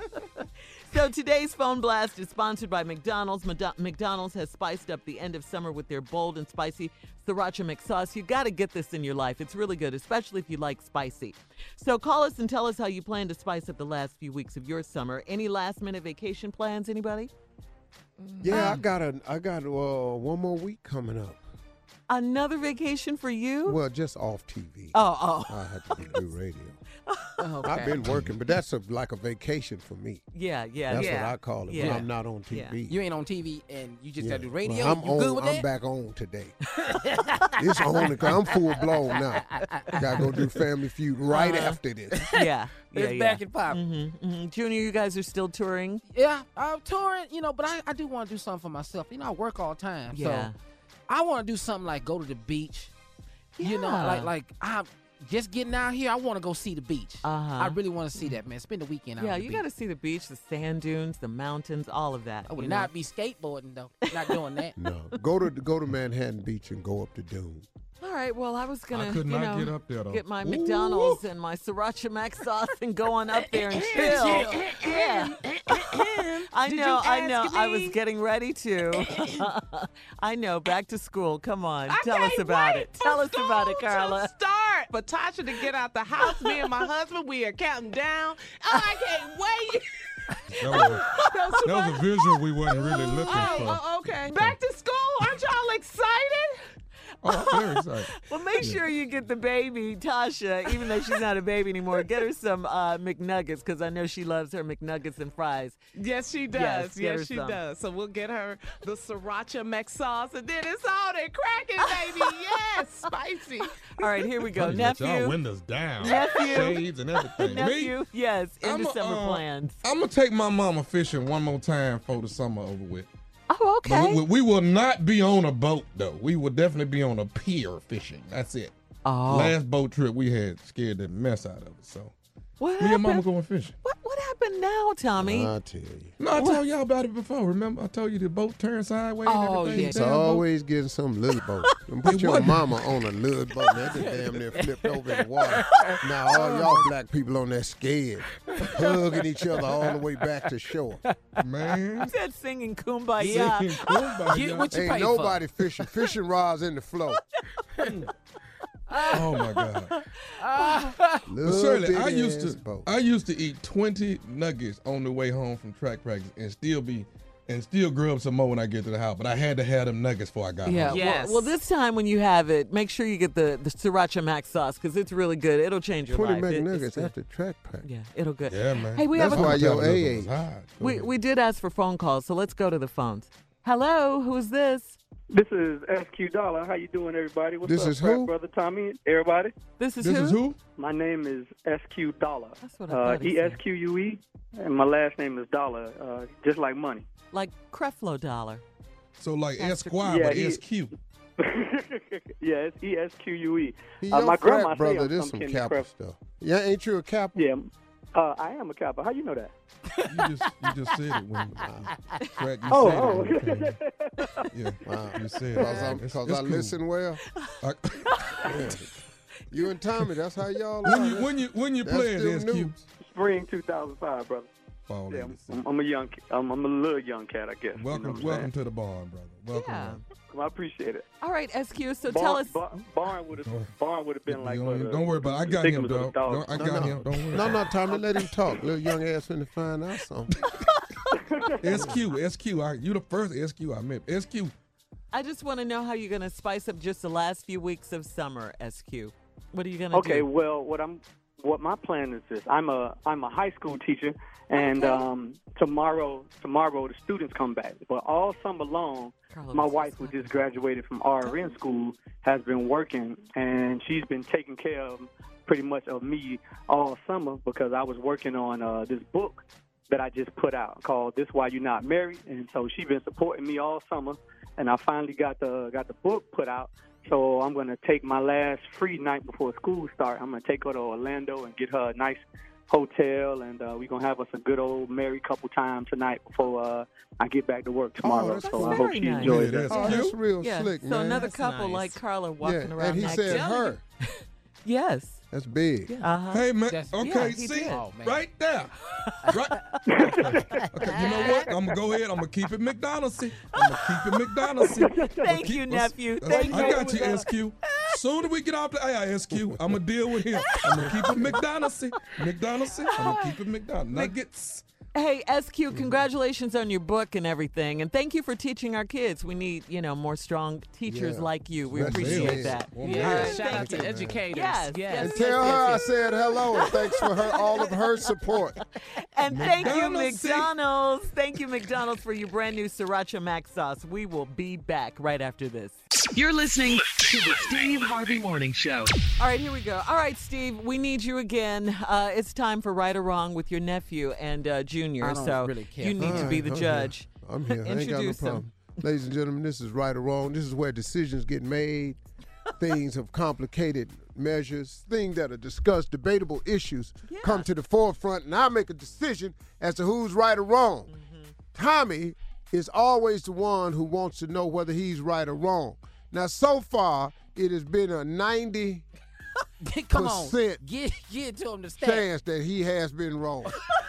So today's phone blast is sponsored by McDonald's. Mad- McDonald's has spiced up the end of summer with their bold and spicy Sriracha McSauce. You got to get this in your life. It's really good, especially if you like spicy. So call us and tell us how you plan to spice up the last few weeks of your summer. Any last minute vacation plans, anybody? Yeah, I got a, I got uh, one more week coming up. Another vacation for you? Well, just off T V. Oh, oh. I had to do radio. Okay. I've been working, but that's a, like a vacation for me. Yeah, yeah, That's yeah. what I call it Yeah. when I'm not on T V. Yeah. You ain't on T V and you just Yeah. got to do radio. Well, I'm you on, good with I'm that? back on today. It's on because I'm full blown now. Gotta go do Family Feud right Uh-huh. after this. Yeah, yeah, It's yeah. back and pop. Mm-hmm, mm-hmm. Junior, you guys are still touring? Yeah, I'm touring, you know, but I, I do want to do something for myself. You know, I work all the time. Yeah. So I want to do something like go to the beach. You know, Yeah. like like I'm just getting out here. I want to go see the beach. Uh-huh. I really want to see that, man. Spend the weekend out Yeah, on the you beach. got to see the beach, the sand dunes, the mountains, all of that. I would you not know? be skateboarding, though. Not doing that. No, go to go to Manhattan Beach and go up to Dune. All right, well, I was I gonna, could you not know, get up there, though. get my Ooh. McDonald's and my Sriracha Mac sauce and go on up there and chill. Yeah, I Did know, you I know. ask I was me? getting ready to. I know. Back to school. Come on, I tell us can't about wait it. Tell for us about it, school Carla. to start. For Tasha to get out the house, me and my husband, we are counting down. Oh, I can't wait. That was, a, that was a visual we wasn't really looking Oh, for. oh, okay. Back to school. Aren't y'all excited? Oh, I'm very excited. Well, make sure you get the baby, Tasha, even though she's not a baby anymore, get her some uh, McNuggets because I know she loves her McNuggets and fries. Yes, she does. Yes, Yes, get her she some. does. So we'll get her the Sriracha Mac sauce, and then it's on and cracking, baby. Yes, spicy. All right, here we go. Honey, let y'all Nephew. windows down. Nephew. Shades and everything. Me? Nephew, yes, into I'm a, summer uh, plans. I'm going to take my mama fishing one more time before the summer over with. Oh, But okay. we, we will not be on a boat, though. We will definitely be on a pier fishing. That's it. Oh. Last boat trip we had scared the mess out of us. So What Me happened? and Mama going fishing. What what happened now, Tommy? I tell you. No, I What? told y'all about it before. Remember, I told you the boat turned sideways. and Oh, everything. yeah. It's Damn boat. always getting some little boat. And put It your wasn't. mama on a little boat. That just damn near flipped over in the water. Now all y'all black people on there scared, hugging each other all the way back to shore. Man. Said singing Kumbaya. Singing Kumbaya. Get what you Ain't pay nobody fishing. Fishing rods in the floor. Oh my God. But Little Shirley, I bitty used ass to boat. I used to eat twenty nuggets on the way home from track practice and still be and still grub some more when I get to the house. But I had to have them nuggets before I got Yeah. home. Yes. Well, well, this time when you have it, make sure you get the the sriracha mac sauce because it's really good. It'll change your twenty life. It- it's McNuggets good. after track practice. Yeah, it'll good. Yeah, man. Hey, we That's have a why your A metabolism A. was high. Go we ahead. we did ask for phone calls, so let's go to the phones. Hello, who's this? This is S Q Dollar. How you doing, everybody? What's This up, is frat who? brother Tommy? Everybody? This is This who? is who? My name is S Q Dollar. That's what I Uh, thought he E S Q U E, and my last name is Dollar, uh, just like money. Like Creflo Dollar. So like That's Esquire, Yeah, but he- S Q. Yeah, it's E S Q U E. He Uh, your my frat grandma say brother, I'm this some some kin to Kappa Cref- stuff. Yeah, ain't you a Kappa? Yeah, uh, I am a Kappa. How you know that? You just you just said it when Crack, you Oh, said oh. it. When you came. Yeah, Wow. you said it. Because I, It's- cause it's I cool. listen well. I- Yeah. You and Tommy, that's how y'all when are. you when you when you That's play still it, S Q. new. Spring two thousand five, brother. Fall Yeah, in I'm, the season. I'm a young, I'm, I'm a little young cat, I guess. you know Welcome, what I'm welcome saying? to the barn, brother. Welcome. Yeah. brother. Well, I appreciate it. All right, S Q. So Barn, tell us. Barn, Barn would have, Barn would have been like. You what, don't, uh, don't worry about it. I got him, stigmas of dog. the dog. Don't- I No, got no. him. Don't worry. No, no, Tommy, let him talk. Little young ass finna find out something. S Q, S Q. I, you the first S Q I met. S Q. I just want to know how you're going to spice up just the last few weeks of summer, S Q. What are you going to Okay, do? well, what I'm, what my plan is this: I'm a, I'm a high school teacher, and Okay. um, tomorrow, tomorrow the students come back. But all summer long, Carla my was wife, just who talking just graduated from R N school, has been working, and she's been taking care of pretty much of me all summer because I was working on uh, this book that I just put out called "This Why You're Not Married," and so she's been supporting me all summer, and I finally got the got the book put out. So I'm going to take my last free night before school start. I'm going to take her to Orlando and get her a nice hotel, and uh, we're going to have us a good old married couple time tonight before uh, I get back to work tomorrow. that's so very I hope she nice. enjoys Yeah, that. that's Oh, that's cute. real Yeah, slick, so man. another That's couple nice. like Carla walking yeah, around. and he next said to- her. Yes. That's big. Uh-huh. Hey man. That's- Okay, yeah, he see, did. Oh, man. right there. Right. Okay. okay. You know what? I'm gonna go ahead. I'm gonna keep it McDonald's. I'm gonna keep it McDonald's. Thank you, nephew. Thank I you. got you, S Q. Soon as we get off the A I S Q, I'm gonna deal with him. I'm gonna keep it McDonald's. McDonald's. I'm gonna keep it McDonald's. Nuggets. Hey, S Q, congratulations on your book and everything. And thank you for teaching our kids. We need, you know, more strong teachers Yeah. like you. We Especially appreciate kids. that. Well, Yeah, man, shout out thank to you, man. educators. Yes, yes. And yes, tell yes, her I yes. said hello and thanks for her all of her support. And thank you, McDonald's. McDonald's. Thank you, McDonald's, for your brand new Sriracha Mac sauce. We will be back right after this. You're listening to the Steve Harvey Morning Show. All right, here we go. All right, Steve, we need you again. Uh, it's time for Right or Wrong with your nephew and uh, Junior. I don't so really care. you need All to be right, the I'm judge. here. I'm here. I ain't got no Introduce him. problem. Ladies and gentlemen, this is Right or Wrong. This is where decisions get made, things of complicated measures, things that are discussed, debatable issues come to the forefront, and I make a decision as to who's right or wrong. Mm-hmm. Tommy is always the one who wants to know whether he's right or wrong. Now, so far, it has been a ninety Come on. percent Get, get to him to stand. chance that he has been wrong.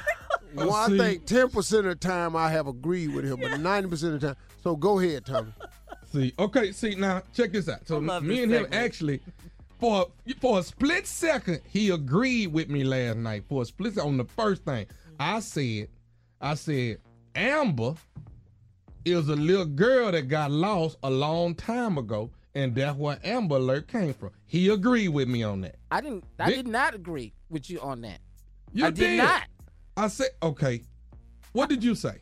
Well, I see. think ten percent of the time I have agreed with him, but ninety percent of the time. So go ahead, Tommy. See, okay, see now, check this out. So I love me this and him segment. actually, for for a split second, he agreed with me last night. For a split second, on the first thing, I said, I said, Amber is a little girl that got lost a long time ago, and that's where Amber Alert came from. He agreed with me on that. I didn't. I Did- did not agree with you on that. You I did not. I said, okay. What did you say?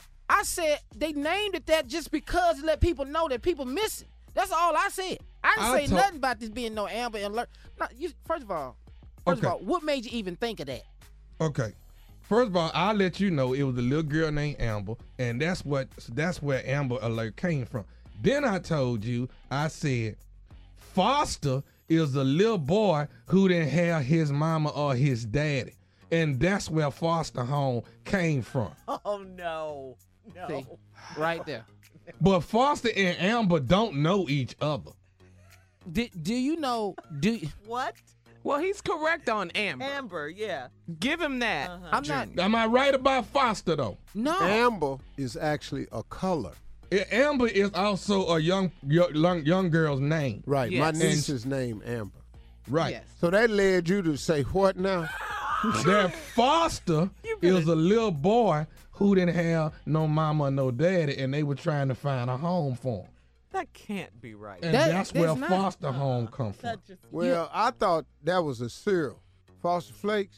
I said they named it that just because to let people know that people miss it. That's all I said. I didn't I say told- nothing about this being no Amber Alert. No, you, first of all, first Okay. of all, what made you even think of that? Okay. First of all, I'll let you know it was a little girl named Amber, and that's what that's where Amber Alert came from. Then I told you, I said, Foster is a little boy who didn't have his mama or his daddy. and that's where foster home came from. Oh no, no. See, right there. But Foster and Amber don't know each other. Do, do you know? Do What? Well, he's correct on Amber. Amber, yeah. Give him that. Uh-huh. I'm not. Am I right about Foster though? No. Amber is actually a color. Yeah, Amber is also a young young, young girl's name. Right. Yes. My niece's name Amber. Right. Yes. So that led you to say what now? That Foster is a little boy who didn't have no mama or no daddy, and they were trying to find a home for him. That can't be right. And That- that's where that's not- foster home come from. That just Well, I thought that was a cereal. Foster Flakes.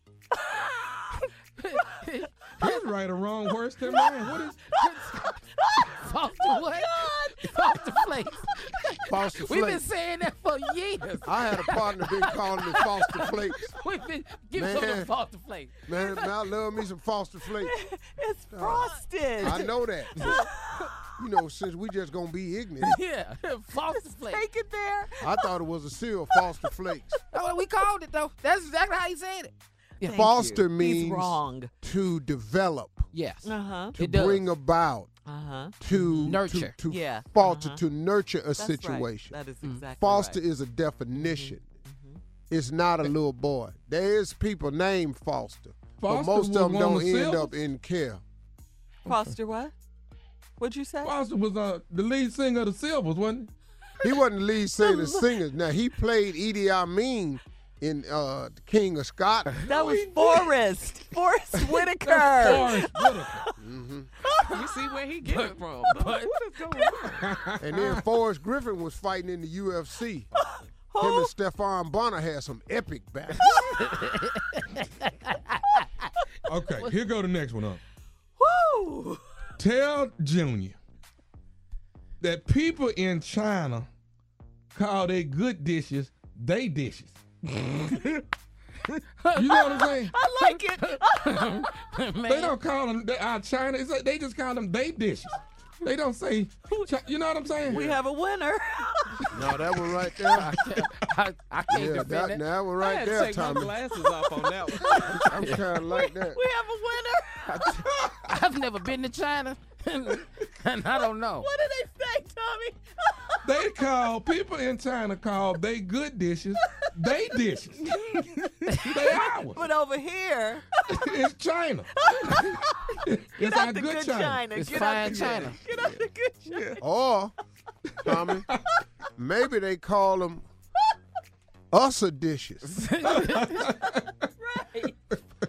That's right or wrong, worse than mine. What is Foster what? Foster Flakes. Foster We've been Flakes. saying that for years. I had a partner been calling me Foster Flakes. We've been give some of Man. them Foster Flakes. Man, man, I love me some Foster Flakes. it's frosted. I know that. You know, since we just gonna be ignorant, Yeah, Foster Flakes. Take it there. I thought it was a cereal, Foster Flakes. That's what we called it, though. That's exactly how he said it. Thank Foster you. means He's wrong. to develop, Yes. Uh-huh. to It does. bring about, Uh-huh. to Nurture. to, to Yeah. foster, Uh-huh. to nurture a That's right. situation. That is exactly Foster right. is a definition. Mm-hmm. It's not a little boy. There is people named Foster, but Foster most was of them one of don't the end Silvers? up in care. Foster what? What'd you say? Foster was uh, the lead singer of the Silvers, wasn't he? He wasn't the lead singer, the singers. Now he played Idi Amin in uh, The King of Scotland. That was Forrest. Forrest Whitaker. Forrest Whitaker. You see where he get it from. but- What is going on? And then Forrest Griffin was fighting in the U F C. Him and Stephon Bonner had some epic battles. Okay, here go the next one up. Woo! Tell Junior that people in China call their good dishes they dishes. You know what I'm saying? I like it. Man. They don't call them they, our China. It's like they just call them they dishes. They don't say, Chi- you know what I'm saying? We have a winner. No, that one right there. I, I, I can't Yeah, defend that, that. that one I right had to there, take my Tommy. glasses off on that one. I'm kind of like that. We have a winner. I've never been to China, and, and I don't know. What did they say, Tommy? They call people in China call they good dishes they dishes. They ours. But over here, It's China. It's get our out the good, good China. China. It's Get fine out the China. Get out the good China. Or, Tommy, maybe they call them usser dishes. Right.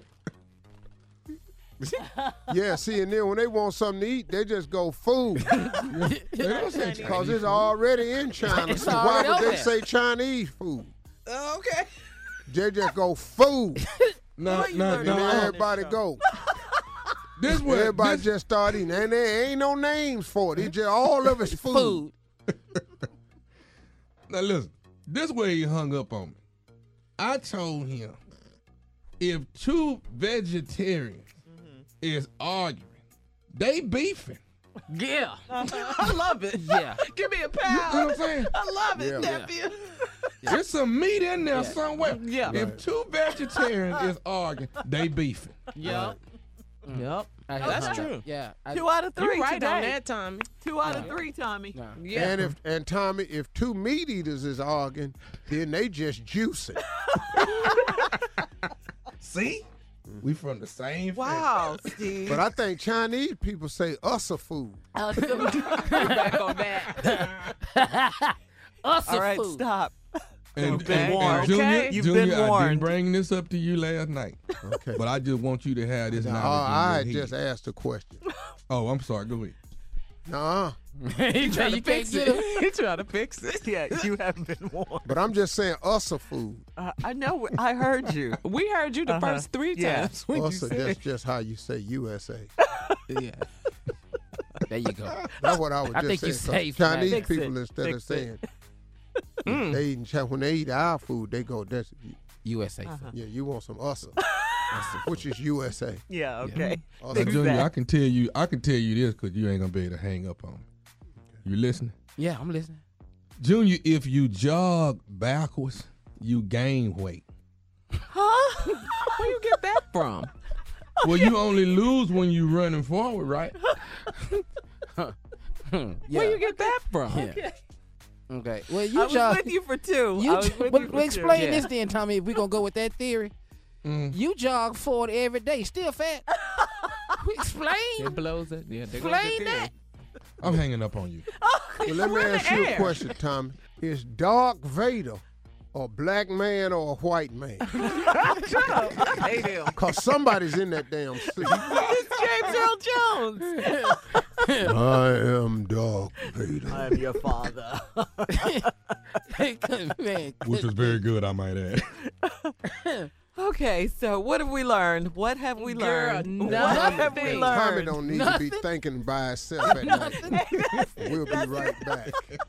Yeah, see, and then when they want something to eat, they just go food. They don't say Chinese. Because it's already in China. It's So why already would out they there. say Chinese food? Okay. They just go food. No, What you no, learning And no. then about everybody this go. This way, Everybody this, just start eating. And there ain't no names for it. It's just all of it's food. Food. now listen, this way he hung up on me. I told him if two vegetarians is arguing, they beefing. Yeah. I love it. Yeah. Give me a You know pound. what I'm saying? I love it, Yeah. nephew. There's some meat in there somewhere. Yeah. If two vegetarians is arguing, they beefing. Yep. Yep. That's true. Yeah. I, Two out of three You're right today. on that, Tommy. Two out of three, Tommy. nah. Yeah. And if and Tommy, if two meat eaters is arguing, then they just juicing. See? We from the same Wow, Steve. But I think Chinese people say usser food. Back on that. Us All right, food. stop. And, You've been and- and warned. Junior, Okay. You've Junior, been I warned. didn't bring this up to you last night. Okay. But I just want you to have this Now, knowledge. in I your head. just asked a question. Oh, I'm sorry. Go ahead. Nah, you Trying to you can't fix get it. it. He trying to fix it. Yeah, you haven't been warned. but I'm just saying usser food. Uh, I know. I heard you. We heard you the Uh-huh. first three Yeah. times when you Usser, said that's it. just how you say U S A. Yeah. There you go. That's what I was I just think saying. you're 'cause safe, Chinese man. Fix people, it. instead of Fix it. saying, Mm. they eat, when they eat our food, they go, that's, U S A. Uh-huh. food. yeah, you want some usser, which is U S A. Yeah. Okay. Usser. Now, Fix Junior, that. I can tell you, I can tell you this because you ain't gonna be able to hang up on me. You listening? Yeah, I'm listening. Junior, if you jog backwards, you gain weight. Huh? Where you get that from? Well, you only lose when you running forward, right? Yeah. Where you get that from? Yeah. Okay. Okay. Well, you I was jog. with you for two. You I was j- with but, you for but two. explain Yeah. this then, Tommy. If we gonna go with that theory, Mm. you jog forward every day, still fat. Explain. It blows it. Yeah, there goes the Explain theory. that. I'm hanging up on you. Well, let me We're in ask the you a air. question, Tommy. Is Darth Vader a black man or a white man? Hey, them. Because somebody's in that damn suit. It's James Earl Jones. I am Darth Vader. I am your father. Man, Which was very good, I might add. Okay, so what have we learned? What have we Girl, learned? What nothing. have we Tommy learned? don't need Nothing. to be thinking by himself at night. We'll be right back.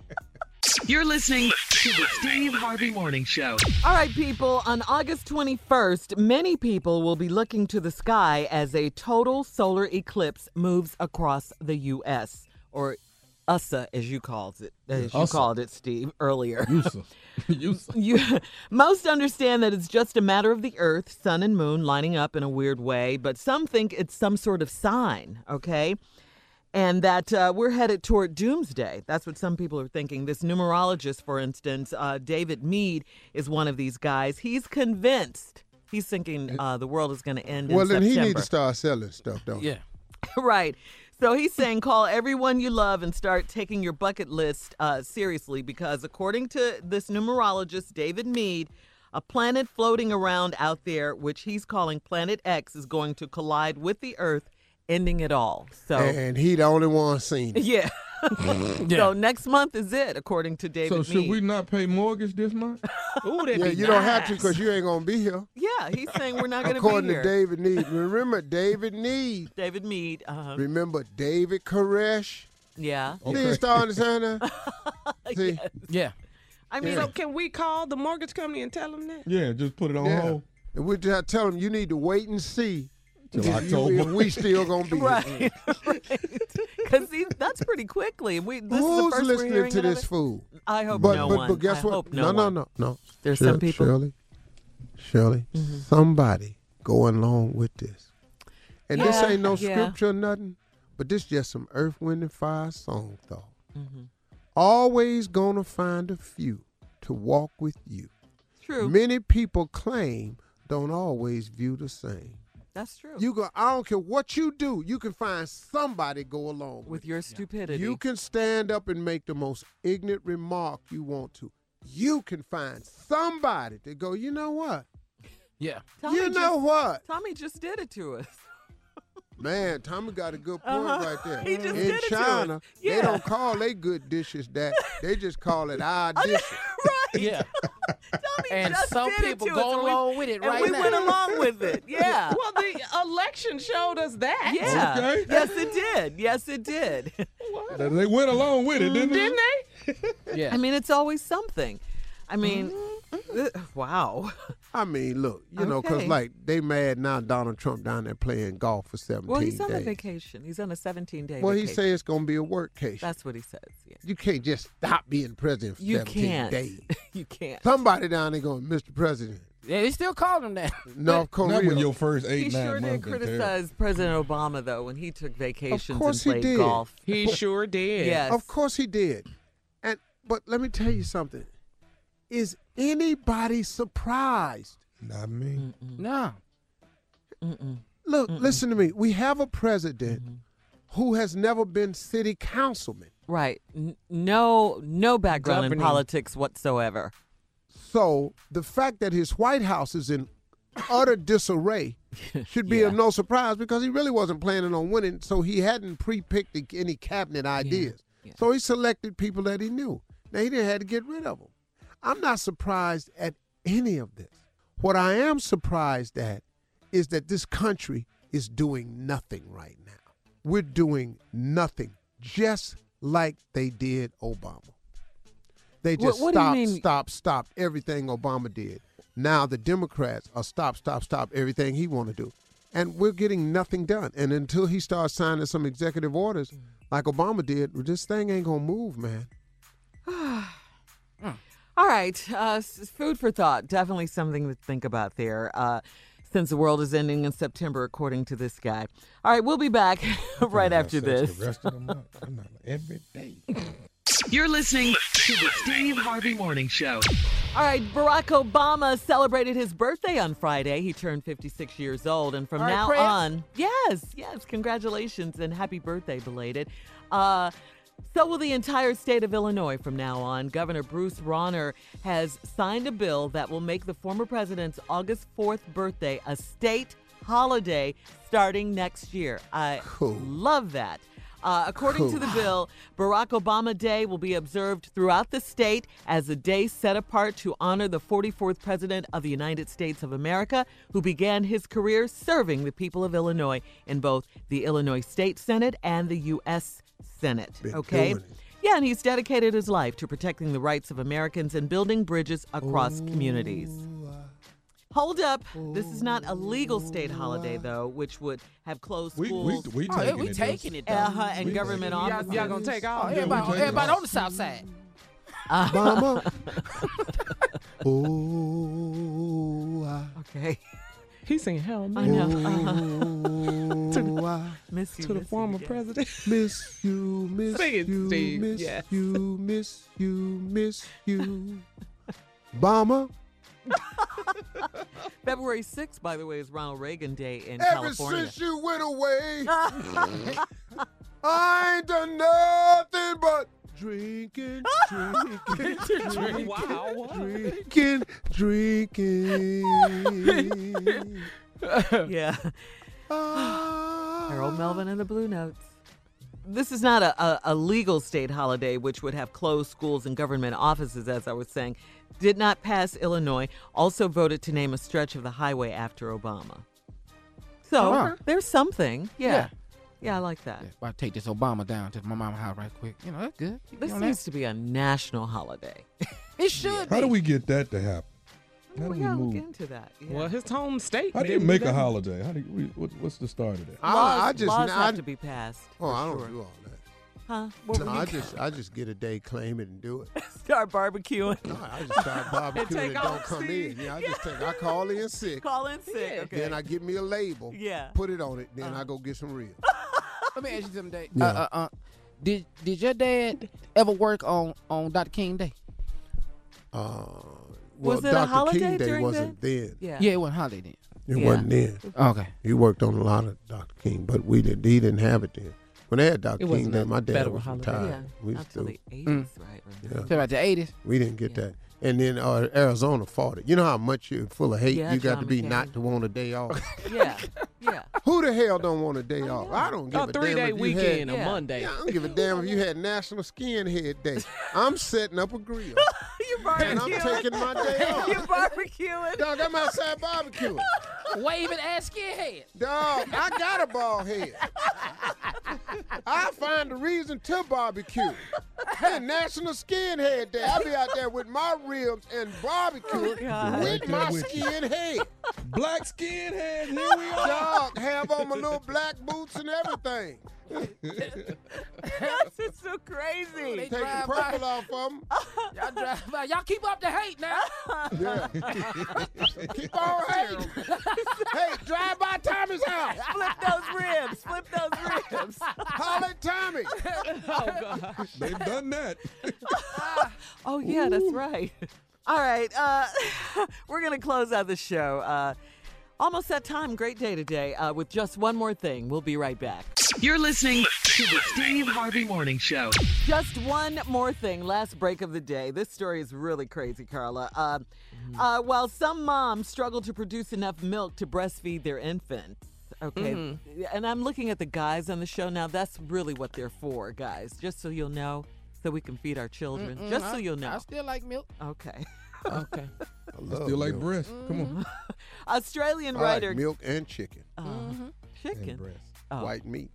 You're listening to the Steve Harvey Morning Show. All right, people, on August twenty-first, many people will be looking to the sky as a total solar eclipse moves across the U S, or U S A, as you called it, as you U S A. called it, Steve, earlier. Usa. Usa. You, most understand that it's just a matter of the Earth, sun, and moon lining up in a weird way, but some think it's some sort of sign, okay? And that uh, we're headed toward doomsday. That's what some people are thinking. This numerologist, for instance, uh, David Mead, is one of these guys. He's convinced. He's thinking uh, the world is going to end Well, in then September. he need to start selling stuff, don't he? yeah. Right. So he's saying call everyone you love and start taking your bucket list uh, seriously because according to this numerologist, David Mead, a planet floating around out there, which he's calling Planet X, is going to collide with the Earth, ending it all. So And he the only one seen it. yeah. Yeah. So next month is it, according to David So Mead. should we not pay mortgage this month? Ooh, that'd Yeah, be you don't have to nice. because you ain't going to be here. Yeah, he's saying we're not going to be According here. to David Need. Remember David Need. David Mead. Uh-huh. Remember David Koresh. Yeah. See, you start understanding that? See? Yeah. I mean, So can we call the mortgage company and tell them that? Yeah, just put it on Yeah. hold And we just tell him you need to wait and see till if, you, October. if we still going to be here. right. Because that's pretty quickly. We, this is the Who's first we're listening hearing to of this it. fool? I hope But, no but, one. but guess I what? hope no, no, one. no, no. There's Shir- some people- Shirley, Shirley, Mhm. somebody going along with this. And this Yeah, ain't no yeah. scripture or nothing, but this just some Earth, Wind, and Fire song thought. Mhm. Always gonna find a few to walk with you. True. Many people claim don't always view the same. That's true. You go. I don't care what you do. You can find somebody go along with, With your stupidity. You can stand up and make the most ignorant remark you want to. You can find somebody to go. You know what? Yeah. Tommy you know just, what? Tommy just did it to us. Man, Tommy got a good point Uh-huh. right there. He just In did it to us. China, Yeah. they don't call they good dishes that. They just call it our dishes. right. Yeah. Tommy And just some did people it to go us, and we- along with it and right we now. went along with it. Yeah. Well, the election showed us that. Yeah. Okay. Yes, it did. Yes, it did. They went along with it, didn't they? Didn't they? Yeah. I mean, it's always something. I mean, uh, wow. I mean, look, you know, 'cause Okay. like they mad now. Donald Trump down there playing golf for seventeen Well, he's on a days. vacation. He's on a seventeen-day Well, vacation. he say it's gonna be a workcation. That's what he says. Yeah. You can't just stop being president for You seventeen can't. days. You can't. Somebody down there going, Mister President, Yeah, they still call him that. North Korea. Not with your first eight, He nine sure did months. been terrible. criticize President Obama, though, when he took vacations and course he played did. golf. He sure did. Yes. Of course he did. And but let me tell you something. Is anybody surprised? Not me. No. Mm-mm. Look, listen to me. We have a president Mm-hmm. who has never been city councilman. Right. N- no, no background in Governing. politics whatsoever. So the fact that his White House is in utter disarray should be Yeah. of no surprise because he really wasn't planning on winning, so he hadn't pre-picked any cabinet ideas. yeah. So he selected people that he knew. Now he didn't have to get rid of them. I'm not surprised at any of this. What I am surprised at is that this country is doing nothing right now. We're doing nothing, just like they did Obama. They just What- what do you stopped, mean? stopped, stopped everything Obama did. Now the Democrats are stop, stop, stop everything he want to do. And we're getting nothing done. And until he starts signing some executive orders like Obama did, this thing ain't going to move, man. All right. Uh, s- food for thought. Definitely something to think about there. Uh, since the world is ending in September, according to this guy. All right, we'll be back right after this. The rest of the month. I'm not every day. You're listening to the Steve Harvey Morning Show. All right, Barack Obama celebrated his birthday on Friday. He turned fifty-six years old, and from All right, now Chris. on, yes, yes, congratulations and happy birthday, belated. Uh, so will the entire state of Illinois from now on. Governor Bruce Rauner has signed a bill that will make the former president's August fourth birthday a state holiday starting next year. I Cool. love that. Uh, according to the bill, Barack Obama Day will be observed throughout the state as a day set apart to honor the forty-fourth President of the United States of America, who began his career serving the people of Illinois in both the Illinois State Senate and the U S Senate. Been Okay? doing it. Yeah, and he's dedicated his life to protecting the rights of Americans and building bridges across communities. Hold up. This is not a legal state holiday, though, which would have closed We- we- schools. we Oh, yeah, taking we it, taking though. it, though. Uh-huh, and We government taking it. offices. Y'all gonna take Oh, off? everybody, we take everybody it. on the south side. Obama. Oh, I, Okay. He's saying hell no. I know. oh, I Miss you. To the miss former you, yeah. president. miss you, miss Sing it, you, Steve. miss Yes. you, miss you, miss you. Obama. February sixth, by the way, is Ronald Reagan Day in Ever California. since you went away, I ain't done nothing but drinking, drinking, drinking, Wow, what? drinking, drinking. Yeah. Ah. Harold Melvin and the Blue Notes. This is not a, a, a legal state holiday, which would have closed schools and government offices, as I was saying. Did not pass Illinois. Also voted to name a stretch of the highway after Obama. So Oh. there's something. Yeah. Yeah. Yeah, I like that. Yeah, well, I take this Obama down to my mama's house right quick. You know, that's good. Keep This me on that. needs to be a national holiday. It should How be. do we get that to happen? How do we we gotta look move? into that. Yeah. Well, his home state. How do you maybe make a that- holiday? How do you, we- what, what's the start of that? I, laws, I just, laws I, have to be passed. oh, I don't sure. do all that. Huh? What No, would I you just, I just get a day, claim it, and do it. start barbecuing? No, I just start barbecuing take and don't off, come Steve. in. Yeah, I just take. I call in sick. Call in sick. Yeah. Okay. Then I get me a label. Yeah. Put it on it. Then I go get some ribs. Let me ask you something, Dave. Yeah. Uh, uh, uh, did did your dad ever work on on Doctor King Day? Uh, well, Was it a Doctor holiday King Day during wasn't then. Yeah. Yeah, it wasn't holiday then. It Yeah. wasn't then. Okay. He worked on a lot of Doctor King, but we did. He didn't have it then. When they had Doctor It King wasn't Day, a my dad federal was holiday. retired. Yeah. We Not till still, the eighties, Mm. right? yeah, So about the eighties. we didn't get Yeah. that. And then uh, Arizona fought it. You know how much you're full of hate Yeah, you got John to be McCain. not to want a day off. Yeah. Yeah. Who the hell don't want a day off? I don't give A a three damn day if you weekend, had. a Yeah. Monday. Yeah, I don't give a damn if you had National Skinhead Day. I'm setting up a grill You're and I'm barbecuing. taking my day off. You're barbecuing. Dog, I'm outside barbecuing. Waving ass skinhead. Dog, I got a bald head. I find a reason to barbecue. And National Skinhead Day. I'll be out there with my ribs and barbecue God. with Right my there with you. skinhead. Black skinhead, here we are. Dog, have on my little black boots and everything. That's just so crazy. They Take the drive purple by. off of them. Y'all drive by. Y'all keep up the hate now. Yeah. Keep on hating. Hey, drive by Tommy's house. Flip those ribs. Flip those ribs. Holler at Tommy. Oh, God. They've done that. Oh, yeah, that's right. All right. Uh, we're going to close out the show. Uh, almost that time. Great day today. Uh, with just one more thing. We'll be right back. You're listening to the Steve Harvey Morning Show. Just one more thing. Last break of the day. This story is really crazy, Carla. Uh, uh, while some moms struggle to produce enough milk to breastfeed their infants, okay, Mm-hmm. and I'm looking at the guys on the show now. That's really what they're for, guys. Just so you'll know, so we can feed our children. Mm-mm, Just so I- you'll know. I still like milk. Okay. Okay. I I love still like milk. breast. Come on. Australian I writer. like milk and chicken. Uh, And Chicken. breast. Oh. White meat.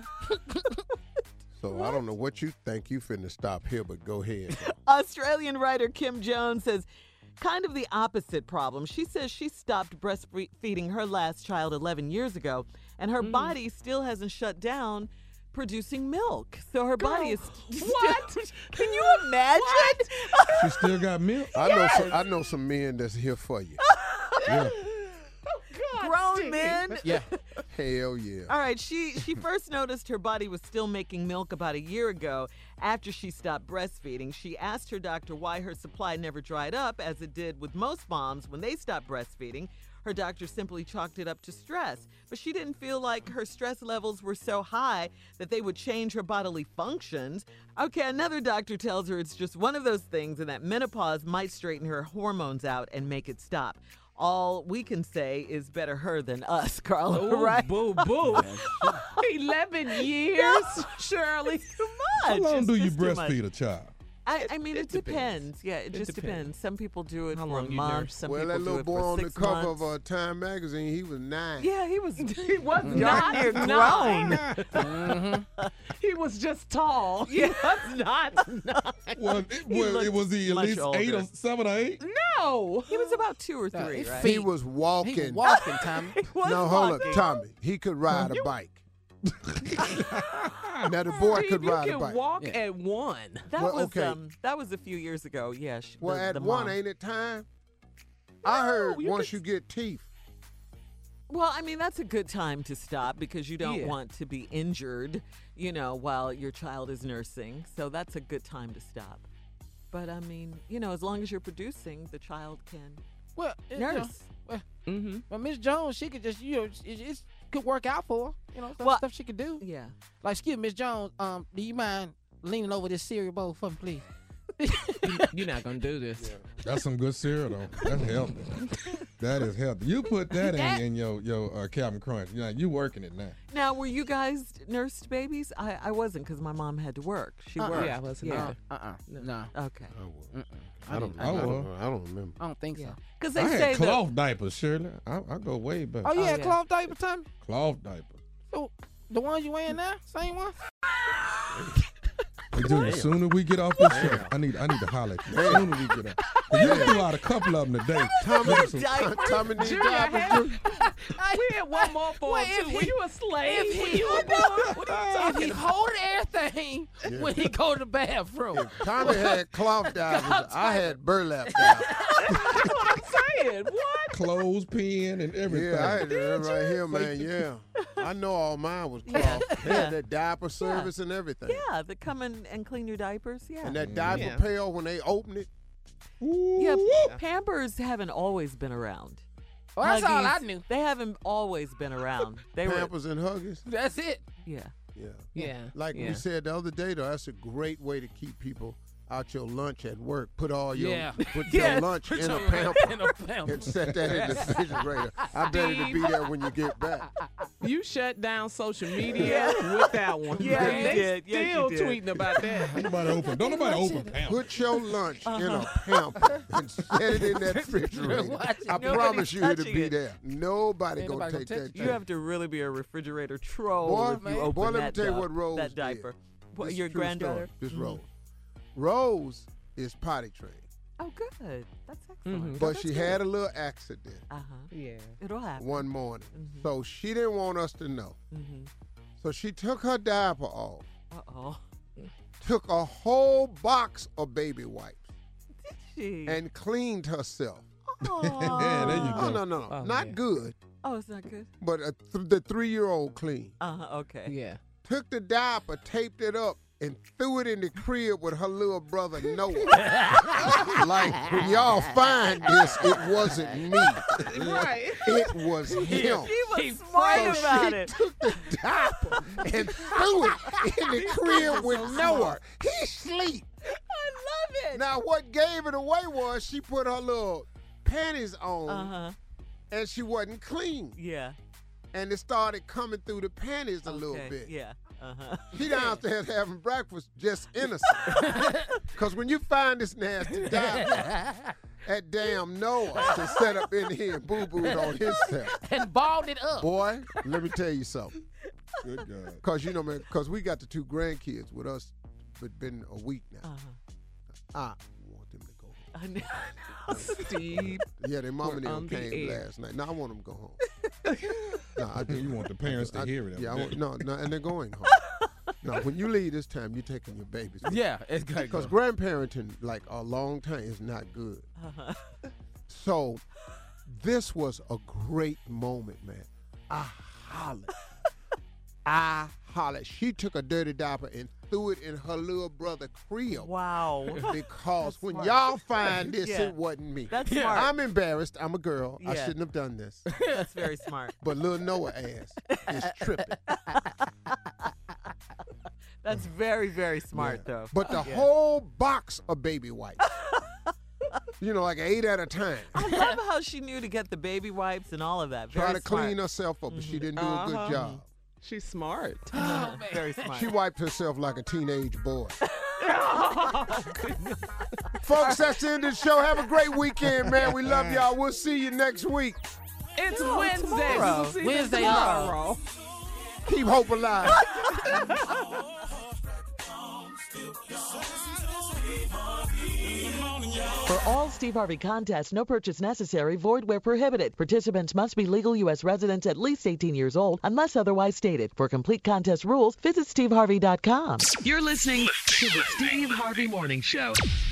So I don't know what you think you finna stop here, but go ahead. Australian writer Kim Jones says kind of the opposite problem. She says she stopped breastfeeding her last child eleven years ago, and her body still hasn't shut down producing milk. So her body is What? Can you imagine? She still got milk. I know some I know some men that's here for you. Yeah. men. Yeah. Hell yeah. All right, she she first noticed her body was still making milk about a year ago after she stopped breastfeeding. She asked her doctor why her supply never dried up, as it did with most moms when they stopped breastfeeding. Her doctor simply chalked it up to stress, but she didn't feel like her stress levels were so high that they would change her bodily functions. Okay, another doctor tells her it's just one of those things and that menopause might straighten her hormones out and make it stop. All we can say is better her than us, Carla, Ooh, right? Boo, boo. eleven years, Shirley. Too much. How long It's do you just too much. breastfeed a child? I, I mean, it, it depends. depends. Yeah, it, It just depends. depends. Some people do it How for a long you month. nurse. Some Well, people that do little it boy for on the six cover months. of uh, Time magazine, he was nine. Yeah, he was. He was Darn not near nine. grown. Mm-hmm. He was just tall. Yeah. He was not nine. Well, it, He well, it looked was he at much least eight or older. seven or eight? No. He was about two or No, three, his right? He feet- was walking. He was walking, Tommy. He was no, hold up, walking. Tommy. He could ride a bike. Now the boy Steve, could you ride can a bike. walk Yeah. at one. That Well, was okay. um, that was a few years ago. Yeah. She, Well, the, at the one, mom. ain't it time? I heard you once could- you get teeth. Well, I mean, that's a good time to stop because you don't Yeah. want to be injured, you know, while your child is nursing. So that's a good time to stop. But I mean, you know, as long as you're producing, the child can Well, it- you know, nurse. well, Mm-hmm. well, Miss Jones, she could just, you know, it, it could work out for her. You know, stuff, Well- stuff she could do. Yeah. Like, excuse me, Miss Jones, um, do you mind leaning over this cereal bowl for me, please? You're not gonna do this. That's some good cereal though. That's healthy. That is healthy. You put that in, in your your uh, Captain Crunch. You know, you working it now. Now, were you guys nursed babies? I, I wasn't because my mom had to work. She Uh-uh. worked. Yeah, I wasn't Yeah. either. Uh-uh. No. Okay. I don't, didn't- I, I don't, will. I don't remember. I don't think Yeah. so. Because they I say had that. cloth diapers, Shirley. I, I go way back. Oh, you Oh, had yeah. cloth diaper, Tommy? Cloth diapers. So, the ones you wearing now? Same one? Hey, Junior, as soon as we get off this show, I need I need to holler at you. As soon as we get off. You threw out a couple of them today. Tommy, Look at some- Diapers? Tommy needs Junior diapers. had- too. We had one more for Well, him if too. Were he- you a slave if when he- you were born? What are you If talking he about? holding everything when he go to the bathroom. Tommy had cloth diapers. I had burlap diapers. That's what I'm saying. What? Clothespin and everything. Yeah, I had that right here, man. Yeah. I know all mine was cloth. They had that diaper service and everything. Yeah, they come in and clean your diapers. Yeah. And that diaper Yeah. pail, when they open it, Yeah, Pampers haven't always been around. Well, that's all I Huggies, knew. They haven't always been around. They were, Pampers and Huggies. That's it. yeah. Yeah. Yeah. Like yeah. we said the other day, though, that's a great way to keep people out your lunch at work. Put all your Yeah. put Yeah, your lunch put in a your- pamper in a pamper. and set that in the refrigerator. I bet it'll be there when you get back. You shut down social media with that one. Yeah, you they did. Yes, you still did. tweeting about that. Don't nobody open. Don't nobody open Pamper. Put your lunch in a Uh-huh. pamper and set it in that refrigerator. Watch it. I Nobody's promise you it'll touching be it. there. Nobody Ain't gonna nobody take gonna that. touch You thing. have to really be a refrigerator troll Boy, if you man, open boy, let me that, tell you uh, what Rose that did. diaper. What, This is your a true granddaughter? story. This Mhm. Rose. Rose is potty trained, Oh, good. That's excellent. but she had a little accident Uh huh. Yeah. It'll happen. one morning, Mhm. so she didn't want us to know. Mm-hmm. So she took her diaper off, Uh oh. took a whole box of baby wipes, She. and cleaned herself. Yeah, there you No, go. no, no, no, Oh, not man. good, Oh, it's not good. but a th- the three-year-old clean. Uh huh. Okay. Yeah. Took the diaper, taped it up, and threw it in the crib with her little brother Noah. Like, when y'all find this, it wasn't me. Right. It was him. He was He smart So about she it. took the diaper and threw it in the crib with Noah. He sleep. I love it. Now, what gave it away was she put her little panties on, Uh huh. and she wasn't clean. Yeah. And it started coming through the panties a little Okay, bit. Yeah. Uh huh. He downstairs having breakfast, just innocent. Because when you find this nasty diaper, that damn Noah to set up in here and boo-booed on himself. And balled it up. Boy, let me tell you something. Good God. Because, you know, man, because we got the two grandkids with us, but been a week now. Uh-huh. I want them to go home. I know. Steve. Yeah, their mama We're and them on the came air. last night. No, I want them to go home. No, I do. You want the parents to I- hear it. Yeah, I every want, day. no, no, and they're going home. No, when you leave this time, you're taking your babies. with you. Yeah, it's got to Because go. grandparenting, like a long time, is not good. Uh-huh. So this was a great moment, man. I hollered. I hollered. She took a dirty diaper and threw it in her little brother crib. Wow. Because That's when smart. y'all find this, Yeah. it wasn't me. That's smart. I'm embarrassed. I'm a girl. I Yeah. shouldn't have done this. That's very smart. But little Noah ass is tripping. That's very, very smart, Yeah. though. But the Yeah. whole box of baby wipes. You know, like eight at a time. I love how she knew to get the baby wipes and all of that. Very Trying to smart. clean herself up, but she didn't do a Uh-huh. good job. She's smart. Oh, very smart. She wiped herself like a teenage boy. Folks, that's the end of the show. Have a great weekend, man. We love y'all. We'll see you next week. It's No, Wednesday. tomorrow. We'll see Wednesday, you uh, tomorrow. Keep hope alive. For all Steve Harvey contests, no purchase necessary, void where prohibited. Participants must be legal U S residents at least eighteen years old, unless otherwise stated. For complete contest rules, visit steve harvey dot com. You're listening to the Steve Harvey Morning Show.